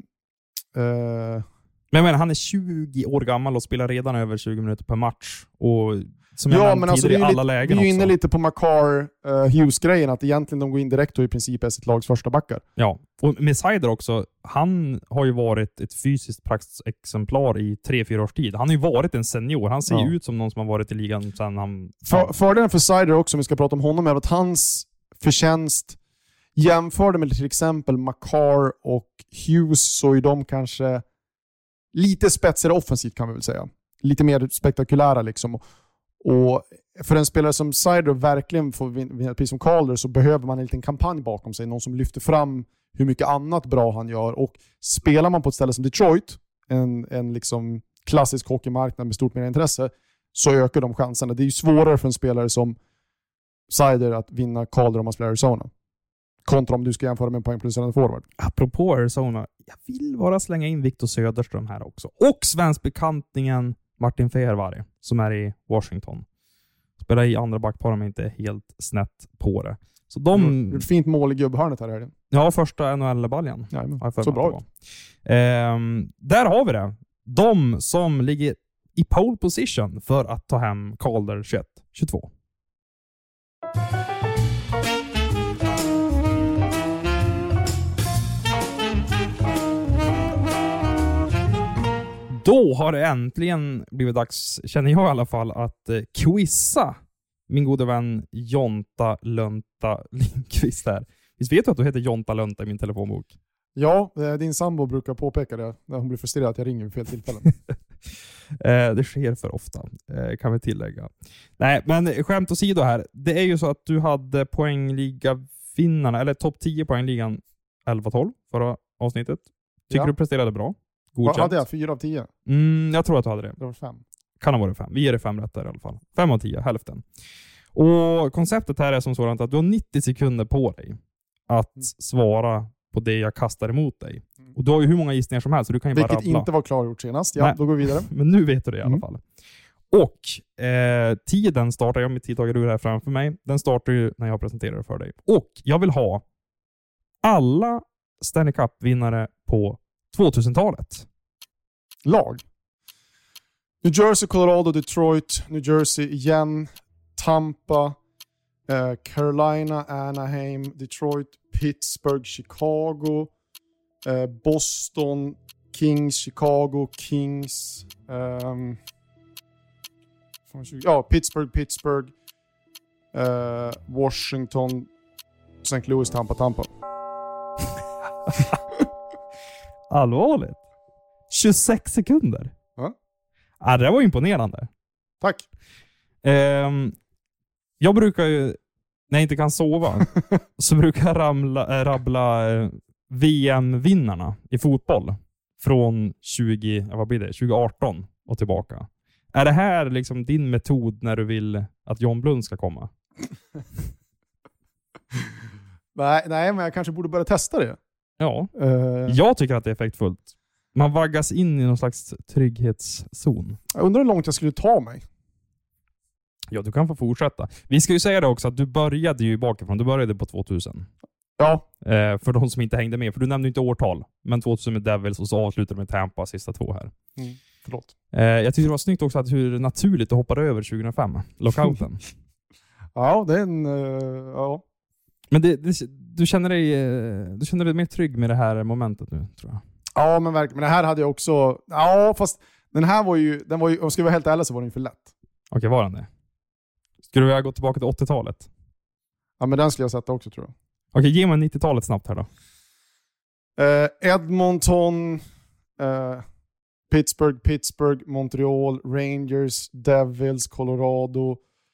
uh... men, men han är tjugo år gammal och spelar redan över tjugo minuter per match. Och som jag ja, nämnt men alltså, tidigare i alla lite, lägen vi är inne också. lite på Makar uh, Hughes-grejen, att egentligen de går in direkt och i princip är sitt lags första backar. Ja, och med Seider också, han har ju varit ett fysiskt praktexemplar i tre, fyra års tid. Han har ju varit en senior. Han ser ju ja. ut som någon som har varit i ligan sedan han... För, fördelen för Seider också, om vi ska prata om honom, är att hans förtjänst jämförde med till exempel Makar och Hughes, så är de kanske lite spetsigare offensivt, kan vi väl säga. Lite mer spektakulära liksom. Och för en spelare som Seider verkligen får vinna ett pris som Calder, så behöver man en liten kampanj bakom sig. Någon som lyfter fram hur mycket annat bra han gör. Och spelar man på ett ställe som Detroit, en, en liksom klassisk hockeymarknad med stort mer intresse, så ökar de chanserna. Det är ju svårare för en spelare som Seider att vinna Calder om man spelar Arizona. Kontra om du ska jämföra med en poängproducerande forward. Apropå Arizona, jag vill bara slänga in Victor Söderström här också. Och svenskbekantningen Martin Fehervari, som är i Washington. Spelar i andra backpar om inte helt snett på det. Så de... Mm, ett fint mål i gubbhörnet här är det. Ja, första N H L-baljan. Ja, så bra. Ehm, där har vi det. De som ligger i pole position för att ta hem Calder tjugoett tjugotvå. Då har det äntligen blivit dags, känner jag i alla fall, att eh, quizza min gode vän Jonta Lönta Lindqvist här. Visst vet du att du heter Jonta Lönta i min telefonbok? Ja, din sambo brukar påpeka det när hon blir frustrerad att jag ringer vid fel tillfällen. eh, det sker för ofta, eh, kan vi tillägga. Nej, men skämt åsido här. Det är ju så att du hade poängliga-vinnarna, eller topp tio poängligan elva tolv förra avsnittet. Tycker Ja. du presterade bra? Vad Godkänt. hade jag? Fyra av tio? Mm, jag tror att du hade det. Det var fem. Kan ha varit fem. Vi ger det fem rätt där i alla fall. Fem av tio, hälften. Och konceptet här är som sådant att du har nittio sekunder på dig att Mm. svara på det jag kastar emot dig. Och du har ju hur många gissningar som helst, så du kan ju bara Vilket rabbla. inte var klargjort senast. Ja, Nej. då går vi vidare. Men nu vet du det i alla Mm. fall. Och eh, tiden startar, jag har mitt tidtagarur här framför mig. Den startar ju när jag presenterar det för dig. Och jag vill ha alla Stanley Cup-vinnare på tvåtusentalet. Lag. New Jersey, Colorado, Detroit, New Jersey igen, Tampa, eh, Carolina, Anaheim, Detroit, Pittsburgh, Chicago, eh, Boston, Kings, Chicago, Kings, ehm, ja, Pittsburgh, Pittsburgh, eh, Washington, Saint Louis, Tampa, Tampa. Allvarligt. tjugosex sekunder. Ja. Ja, det var imponerande. Tack. Ehm, jag brukar ju, när jag inte kan sova, så brukar jag ramla, äh, rabbla äh, V M-vinnarna i fotboll från tjugo, vad blir det? tjugo arton och tillbaka. Är det här liksom din metod när du vill att John Blund ska komma? nej, nej, men jag kanske borde börja testa det. Ja. Eh, Jag tycker att det är effektfullt. Man vaggas in i någon slags trygghetszon. jag undrar hur långt jag skulle ta mig. Ja, du kan få fortsätta. Vi ska ju säga det också att du började ju bakifrån. Du började på tvåtusen. Ja. Eh, för de som inte hängde med. För du nämnde inte årtal. Men tvåtusen med Devils och så avslutade med Tampa sista två här. Mm, förlåt. Eh, jag tycker det var snyggt också att hur naturligt du hoppade över tjugohundrafem. Lockouten. Ja, det är en... Uh, ja. Men det, det, du, känner dig, eh, du känner dig mer trygg med det här momentet nu, tror jag. Ja, men verkligen. Men det här hade jag också... Ja, fast den här var ju... Den var ju, om jag ska vara helt ärlig så var den ju för lätt. Okej, var den det? Skulle du ha gått tillbaka till åttiotalet? Ja, men den skulle jag sätta också, tror jag. Okej, ge mig nittiotalet snabbt här då. Uh, Edmonton, uh, Pittsburgh, Pittsburgh, Montreal, Rangers, Devils, Colorado,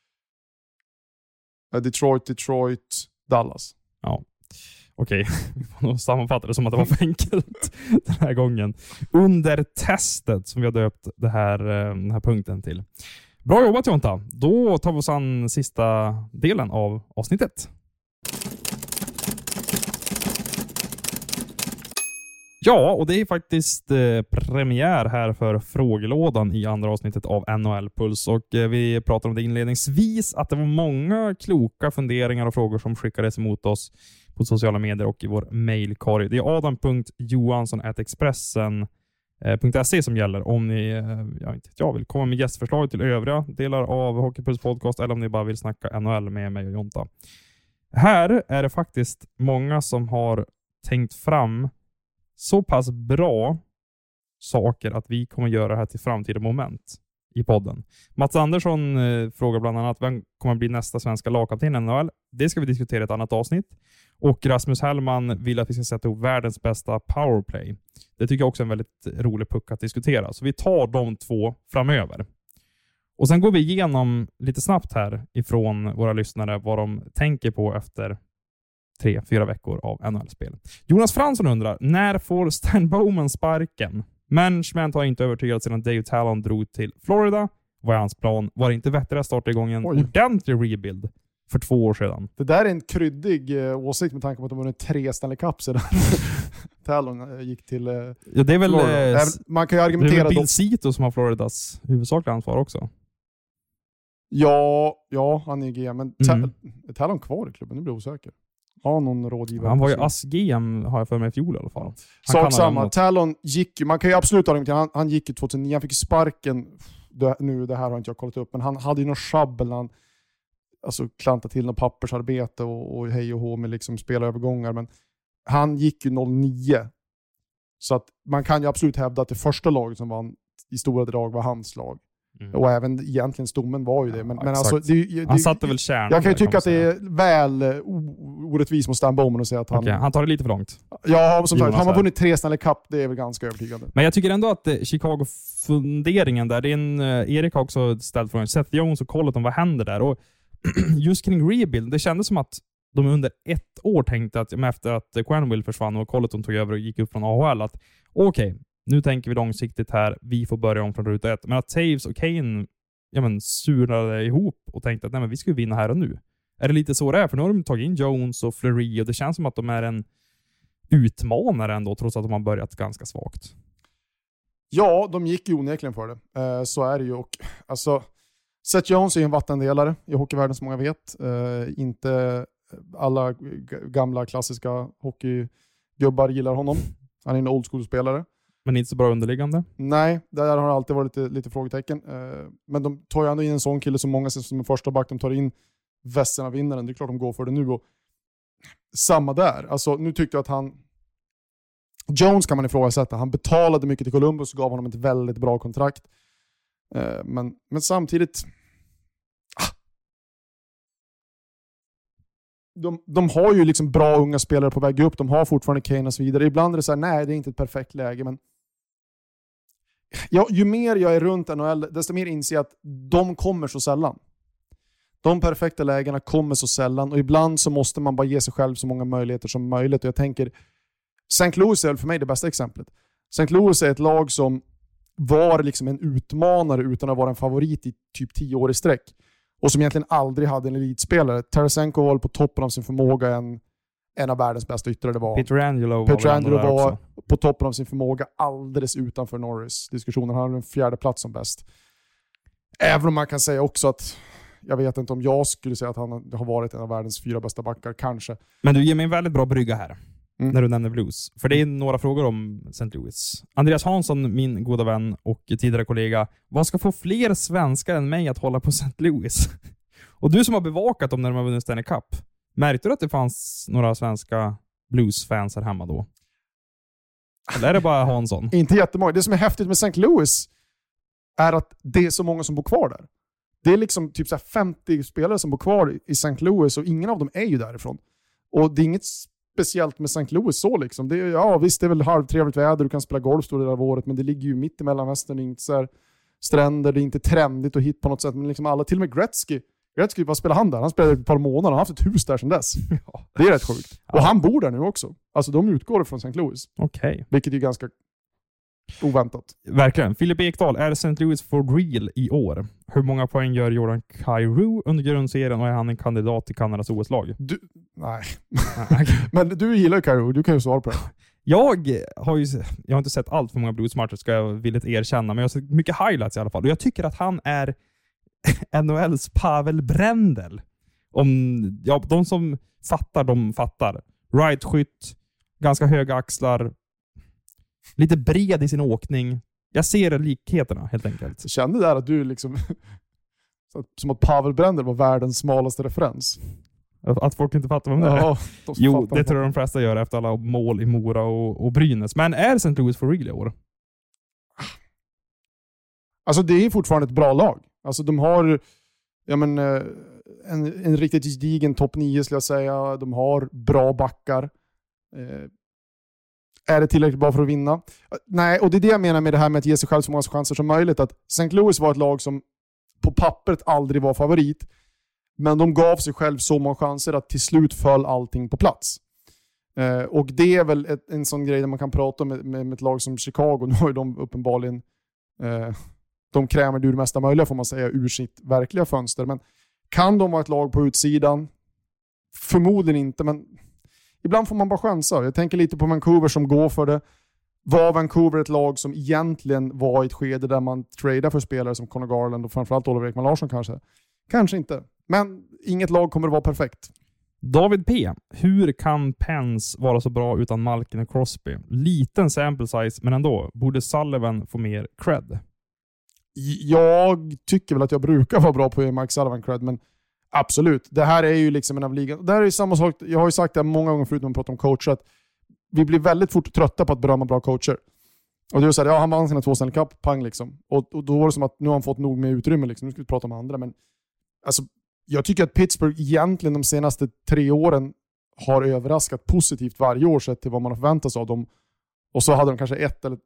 uh, Detroit, Detroit, Dallas. Ja. Okej, vi får nog sammanfatta det som att det var för enkelt den här gången. Under testet som vi har döpt det här, den här punkten till. Bra jobbat Jonta. Då tar vi oss an sista delen av avsnittet. Ja, och det är faktiskt eh, premiär här för frågelådan i andra avsnittet av N H L-puls. Och eh, vi pratade om det inledningsvis att det var många kloka funderingar och frågor som skickades emot oss på sociala medier och i vår mailkorg. Det är adam punkt johansson at expressen punkt se som gäller om ni jag inte, jag vill komma med gästförslag till övriga delar av Hockeypuls podcast eller om ni bara vill snacka N H L med mig och Jonta. Här är det faktiskt många som har tänkt fram så pass bra saker att vi kommer göra det här till framtida moment i podden. Mats Andersson eh, frågar bland annat vem kommer bli nästa svenska lagkapten i N H L. Det ska vi diskutera i ett annat avsnitt. Och Rasmus Hellman vill att vi ska sätta ihop världens bästa powerplay. Det tycker jag också är en väldigt rolig puck att diskutera. Så vi tar de två framöver. Och sen går vi igenom lite snabbt här ifrån våra lyssnare vad de tänker på efter tre, fyra veckor av N H L-spel. Jonas Fransson undrar, när får Stan Bowman sparken? Management har inte övertygat sedan Dave Talon drog till Florida. Vad är hans plan? Var det inte vettigare att starta igång en Oj. ordentlig rebuild för två år sedan? Det där är en kryddig eh, åsikt med tanke på att de vunnit tre Stanley Cup sedan Talon eh, gick till eh, ja, det är väl, Florida. Eh, Man kan ju argumentera... Det är väl Bill Zito som har Floridas huvudsakliga ansvar också? Ja, ja han är G M. Men mm. är Talon kvar i klubben? Nu blir jag osäker. Har någon rådgivare? Han var ju A S G M har jag för mig i fjol i alla fall. Sak samma. Talon gick ju, man kan ju absolut argumentera, han, han gick ju tjugohundranio, han fick sparken, det, nu det här har inte jag kollat upp, men han hade ju någon schabbel, han alltså klantade till något pappersarbete och, och hej och hå med liksom spelarövergångar, men han gick ju noll nio. Så att man kan ju absolut hävda att det första laget som vann i stora drag var hans lag. Mm. Och även egentligen stommen var ju det. Men, Ja, men alltså, det, det, han satte väl kärnan. Jag kan ju där, tycka kan att det är väl o- orättvist mot Stan Bowman och säga att han... Okay, han tar det lite för långt. Ja, som sagt, har man här. vunnit tre Stanley Cup, det är väl ganska övertygande. Men jag tycker ändå att eh, Chicago-funderingen där, det är en, eh, Erik har också ställt frågan, Seth Jones och Colleton, vad händer där? Och just kring rebuild, det kändes som att de under ett år tänkte att efter att Quenneville försvann och Colleton tog över och gick upp från A H L att okej, okay, nu tänker vi långsiktigt här, vi får börja om från ruta ett. Men att Taves och Kane ja, men, surade ihop och tänkte att nej, men vi ska vinna här och nu. Är det lite så det är? För nu har de tagit in Jones och Fleury och det känns som att de är en utmanare ändå, trots att de har börjat ganska svagt. Ja, de gick ju onekligen för det. Eh, så är det ju. Och, alltså, Seth Jones är en vattendelare i hockeyvärlden som många vet. Eh, inte alla g- gamla klassiska hockeygubbar gillar honom. Han är en old school-spelare. Men inte så bra underliggande? Nej, där har det alltid varit lite, lite frågetecken. Eh, men de tar ju ändå in en sån kille som många ser som en första back. De tar in vässen av vinnaren. Det är klart de går för det nu. Och samma där. Alltså, nu tyckte jag att han... Jones kan man ifrågasätta. Han betalade mycket till Columbus och gav honom ett väldigt bra kontrakt. Eh, men, men samtidigt... Ah. De, de har ju liksom bra unga spelare på väg upp. De har fortfarande Kane och så vidare. Ibland är det så här, nej det är inte ett perfekt läge. Men ja, ju mer jag är runt N H L, desto mer inser jag att de kommer så sällan. De perfekta lägena kommer så sällan. Och ibland så måste man bara ge sig själv så många möjligheter som möjligt. Och jag tänker... Saint Louis är för mig det bästa exemplet. Saint Louis är ett lag som var liksom en utmanare utan att vara en favorit i typ tio år i sträck. Och som egentligen aldrig hade en elitspelare. Tarasenko var på toppen av sin förmåga en, en av världens bästa yttre. Det var Pietrangelo var, Pietrangelo var också på toppen av sin förmåga alldeles utanför Norris-diskussionen. Han hade en fjärde plats som bäst. Även om man kan säga också att jag vet inte om jag skulle säga att han har varit en av världens fyra bästa backar, kanske. Men du ger mig en väldigt bra brygga här. Mm. När du nämner Blues. För det är några frågor om Saint Louis. Andreas Hansson, min goda vän och tidigare kollega. Vad ska få fler svenskar än mig att hålla på Saint Louis? Och du som har bevakat dem när de har vunnit Stanley Cup. Märkte du att det fanns några svenska Blues-fans här hemma då? Eller är det bara Hansson? Inte jättemånga. Det som är häftigt med Saint Louis är att det är så många som bor kvar där. Det är liksom typ så här femtio spelare som bor kvar i Saint Louis och ingen av dem är ju därifrån. Och det är inget speciellt med Saint Louis så liksom. Det är, ja visst, det är väl halvtrevligt väder, du kan spela golf stora delar av året, men det ligger ju mitt i mellanvästern, inte så här stränder, det är inte trendigt och hit på något sätt, men liksom alla, till och med Gretzky, Gretzky, vad spelar han där? Han spelar ett par månader, han har haft ett hus där sedan dess. Ja. Det är rätt sjukt. Och han bor där nu också. Alltså de utgår från Saint Louis. Okej. Okay. Vilket är ganska oväntat. Verkligen. Filip Ekdahl, är Saint Louis for real i år? Hur många poäng gör Jordan Kyrou under grundserien och är han en kandidat till Kanadas O S-lag? Du, nej. Men du gillar ju Kyrou, du kan ju svara på det. Jag har ju jag har inte sett allt för många Blues-matcher, ska jag villigt erkänna, men jag har sett mycket highlights i alla fall. Och jag tycker att han är N H L:s Pavel Brendel. Om, ja, de som fattar, de fattar. Right-skytt, ganska höga axlar, lite bred i sin åkning. Jag ser likheterna helt enkelt. Jag kände där att du liksom som att Pavel Brendel var världens smalaste referens. Att folk inte fattar vem det är. Ja, de jo, det tror jag de flesta gör efter alla mål i Mora och, och Brynäs. Men är Saint Louis for real i år? Alltså det är fortfarande ett bra lag. Alltså de har ja men, en, en riktigt gedigen topp nio skulle jag säga. De har bra backar. Eh, är det tillräckligt bra för att vinna? Nej, och det är det jag menar med det här med att ge sig själv så många chanser som möjligt. Att Saint Louis var ett lag som på pappret aldrig var favorit. Men de gav sig själv så många chanser att till slut föll allting på plats. Eh, och det är väl ett, en sån grej där man kan prata med, med, med ett lag som Chicago. Nu har ju de uppenbarligen eh, de krämer ur det mesta möjliga får man säga ur sitt verkliga fönster. Men kan de vara ett lag på utsidan? Förmodligen inte, men ibland får man bara chansa. Jag tänker lite på Vancouver som går för det. Var Vancouver ett lag som egentligen var i ett skede där man tradar för spelare som Conor Garland och framförallt Oliver Ekman Larsson kanske? Kanske inte. Men inget lag kommer att vara perfekt. David P. Hur kan Pens vara så bra utan Malkin och Crosby? Liten sample size, men ändå. Borde Sullivan få mer cred? Jag tycker väl att jag brukar vara bra på Mike Sullivan cred, men absolut. Det här är ju liksom en av ligan. Det här är samma sak. Jag har ju sagt det många gånger förut när man pratar om coacher, att vi blir väldigt fort trötta på att berömma bra coacher. Och det är så här, ja, han vann sina två Stanley Cup, pang liksom. Och, och då var det som att nu har han fått nog med utrymme liksom. Nu ska vi prata om andra, men alltså, jag tycker att Pittsburgh egentligen de senaste tre åren har överraskat positivt varje år sett till vad man har förväntat sig av dem. Och så hade de kanske ett eller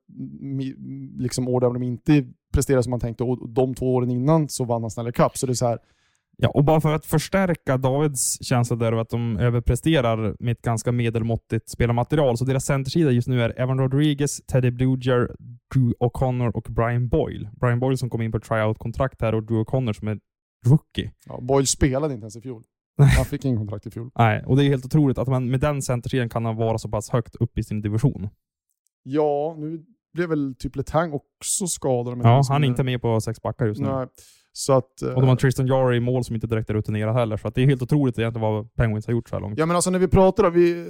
liksom år där de inte presterade som man tänkte, och de två åren innan så vann han Stanley Cup. Så det är så här. Ja, och bara för att förstärka Davids känsla där att de överpresterar med ett ganska medelmåttigt spelarmaterial, så deras centersida just nu är Evan Rodriguez, Teddy Bluger, Drew O'Connor och Brian Boyle. Brian Boyle som kom in på tryout-kontrakt här och Drew O'Connor som är rookie. Ja, Boyle spelade inte ens i fjol. Han fick ingen kontrakt i fjol. Nej, och det är helt otroligt att man med den centersidan kan han vara så pass högt upp i sin division. Ja, nu blev väl typ Letang också skadad. Ja, han är inte med på sex backar just nu. Nej. Så att, och de har Tristan Jarry i mål som inte direkt är rutinerad heller. Så att det är helt otroligt egentligen vad Penguins har gjort så här långt. Ja, men alltså när vi pratar då, vi...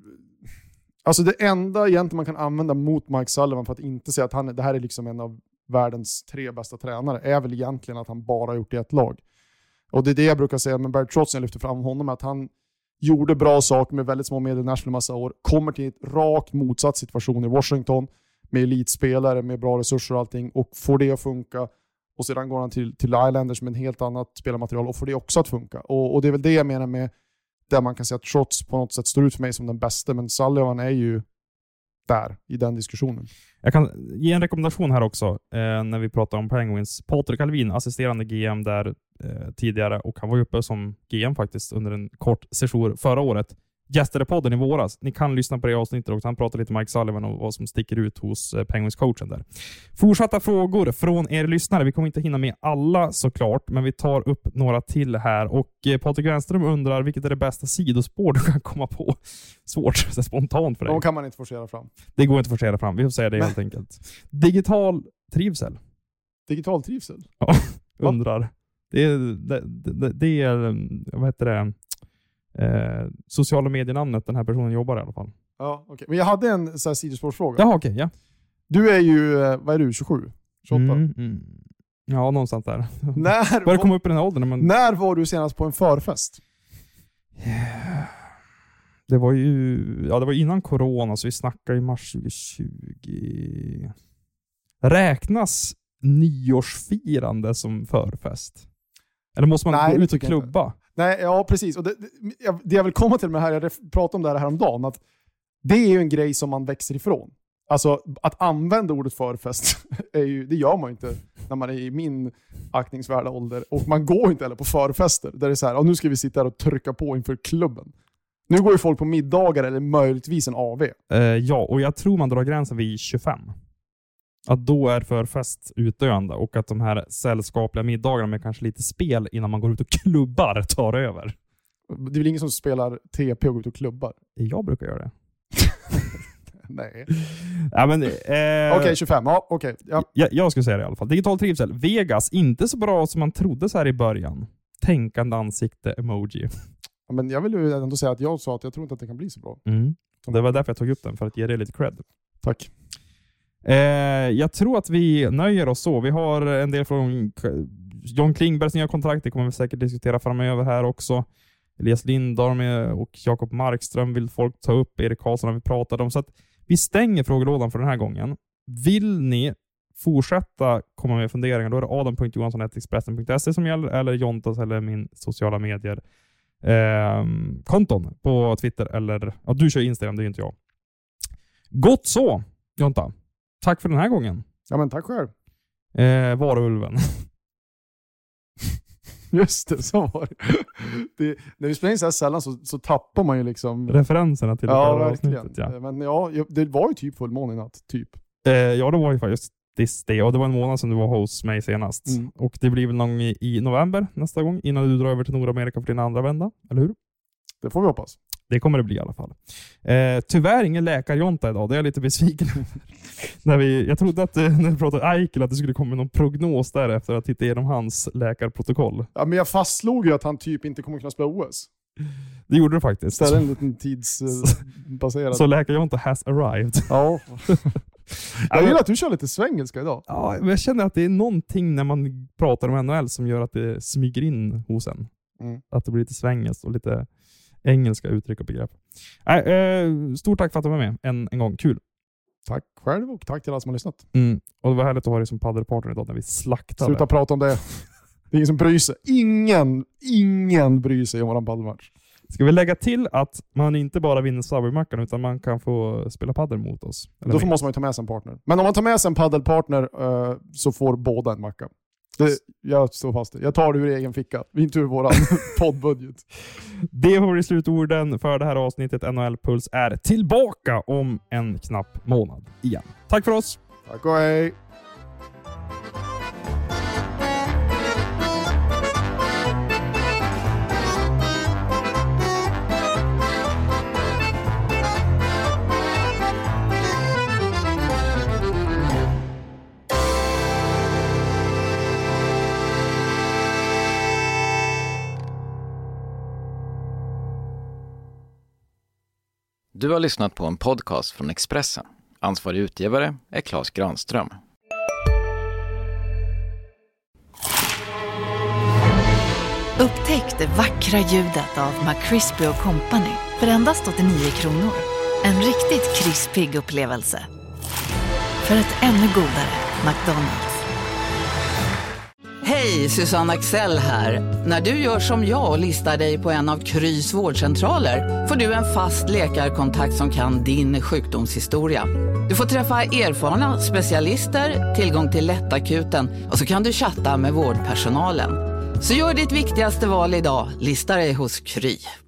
Alltså det enda egentligen man kan använda mot Mike Sullivan för att inte säga att han, det här är liksom en av världens tre bästa tränare är väl egentligen att han bara har gjort det i ett lag. Och det är det jag brukar säga med Barry Trotz när jag lyfter fram honom, att han gjorde bra saker med väldigt små medel i Nashville massa år, kommer till ett rakt motsatt situation i Washington med elitspelare, med bra resurser och allting, och får det att funka. Och sedan går han till, till Islanders med en helt annat spelarmaterial och får det också att funka. Och, och det är väl det jag menar med där man kan säga att Trotz på något sätt står ut för mig som den bästa, men Sullivan är ju där i den diskussionen. Jag kan ge en rekommendation här också eh, när vi pratar om Penguins. Patrik Alvin, assisterande G M där eh, tidigare, och han var uppe som G M faktiskt under en kort session förra året. Gästade podden i våras. Ni kan lyssna på det avsnittet också. Han pratar lite Mike Sullivan och vad som sticker ut hos eh, Penguins-coachen där. Fortsatta frågor från er lyssnare. Vi kommer inte hinna med alla såklart, men vi tar upp några till här. Och eh, Patrik Wernström undrar, vilket är det bästa sidospår du kan komma på? Svårt, så spontant för dig. De kan man inte forcera fram. Det går inte att forcera fram. Vi får säga det helt enkelt. Digital trivsel. Digital trivsel? Ja, undrar. Det är, det, det, det är, vad heter det? Eh, sociala medienamnet den här personen jobbar i alla fall. Ja, okej. Okay. Men jag hade en så här sidospårsfråga. Ja, okej, okay, ja. Du är ju, vad är du, tjugosju? tjugoåtta? Mm, mm. Ja, någonstans där. När Börjar komma upp i den här åldern. Men... När var du senast på en förfest? Det var ju ja, det var innan corona, så vi snackade i mars tjugohundratjugo. Räknas nyårsfirande som förfest? Eller måste man Nej, gå ut och klubba? Inte. Nej, ja precis. Och det, det, det jag vill komma till med här, jag pratade om det här häromdagen, att det är ju en grej som man växer ifrån. Alltså att använda ordet förfest, är ju, det gör man ju inte när man är i min aktningsvärda ålder. Och man går inte heller på förfester där det är så här, ja, nu ska vi sitta här och trycka på inför klubben. Nu går ju folk på middagar eller möjligtvis en A V. Uh, ja, och jag tror man drar gränsen vid tjugofem. Att då är förfest utdöende och att de här sällskapliga middagarna med kanske lite spel innan man går ut och klubbar tar över. Det är väl ingen som spelar T P och går ut och klubbar? Jag brukar göra det. Nej. Ja, men, eh, okej, okay, tjugofem. Ja, okay. Ja. Jag, jag skulle säga det i alla fall. Digital trivsel. Vegas, inte så bra som man trodde så här i början. Tänkande ansikte emoji. Ja, men jag vill ju ändå säga att jag sa att jag tror inte att det kan bli så bra. Mm. Det var därför jag tog upp den, för att ge dig lite cred. Tack. Eh, jag tror att vi nöjer oss så. Vi har en del från John Klingbergs nya kontrakt. Det kommer vi säkert diskutera framöver här också. Elias Lindholm och Jakob Markström vill folk ta upp. Erik Karlsson har vi pratat om. Så att vi stänger frågelådan för den här gången. Vill ni fortsätta komma med funderingar, då är det adam punkt johansson snabel-a expressen punkt se som gäller, eller Jontas eller min sociala medier eh, konton på Twitter, eller ja, du kör Instagram, det är ju inte jag. Gott så, Jonta. Tack för den här gången. Ja, men tack själv. Eh, Varulven. Just det, så var det. det när vi spelar in så här sällan så, så tappar man ju liksom referenserna till det ja, förra verkligen. avsnittet. Ja. Men ja, det var ju typ fullmåne i natt, typ. Eh, ja, det var ju faktiskt det. Och det var en månad sedan du var hos mig senast. Mm. Och det blir väl någon i, i november nästa gång, innan du drar över till Nordamerika för din andra vända, eller hur? Det får vi hoppas. Det kommer det bli i alla fall. Eh, tyvärr ingen läkarjonta idag. Det är jag lite besviken när vi, jag trodde att när vi pratade Eichel att det skulle komma någon prognos där efter att titta igenom hans läkarprotokoll. Ja, men jag fastslog ju att han typ inte kommer kunna spela O S. Det gjorde du faktiskt. Det är en liten tidsbaserad. Så läkarjonta has arrived. Ja. Jag gillar att du kör lite svengelska idag. Ja, men jag känner att det är någonting när man pratar om N H L som gör att det smyger in hos en. Mm. Att det blir lite svengelskt och lite engelska uttryck och begrepp. Äh, eh, stort tack för att du var med en, en gång. Kul. Tack själv och tack till alla som har lyssnat. Mm. Och det var härligt att ha dig som paddelpartner idag när vi slaktade. Sluta prata om det. Det är ingen som bryr sig. Ingen, ingen bryr sig om våran paddelmatch. Ska vi lägga till att man inte bara vinner Subway-mackan utan man kan få spela paddel mot oss? Eller Då får måste man ju ta med sig en partner. Men om man tar med sig en paddelpartner uh, så får båda en macka. Det, jag står fast det. Jag tar det ur egen ficka. Vi inte ur våran poddbudget. Det var slutorden för det här avsnittet. N H L-puls är tillbaka om en knapp månad igen. Tack för oss. Tack och hej. Du har lyssnat på en podcast från Expressen. Ansvarig utgivare är Claes Granström. Upptäck det vackra ljudet av McCrispy och Company för endast åttionio kronor. En riktigt krispig upplevelse. För ett ännu godare McDonald's. Hej, Susanne Axel här. När du gör som jag och listar dig på en av Krys vårdcentraler får du en fast läkarkontakt som kan din sjukdomshistoria. Du får träffa erfarna specialister, tillgång till lättakuten och så kan du chatta med vårdpersonalen. Så gör ditt viktigaste val idag, lista dig hos Kry.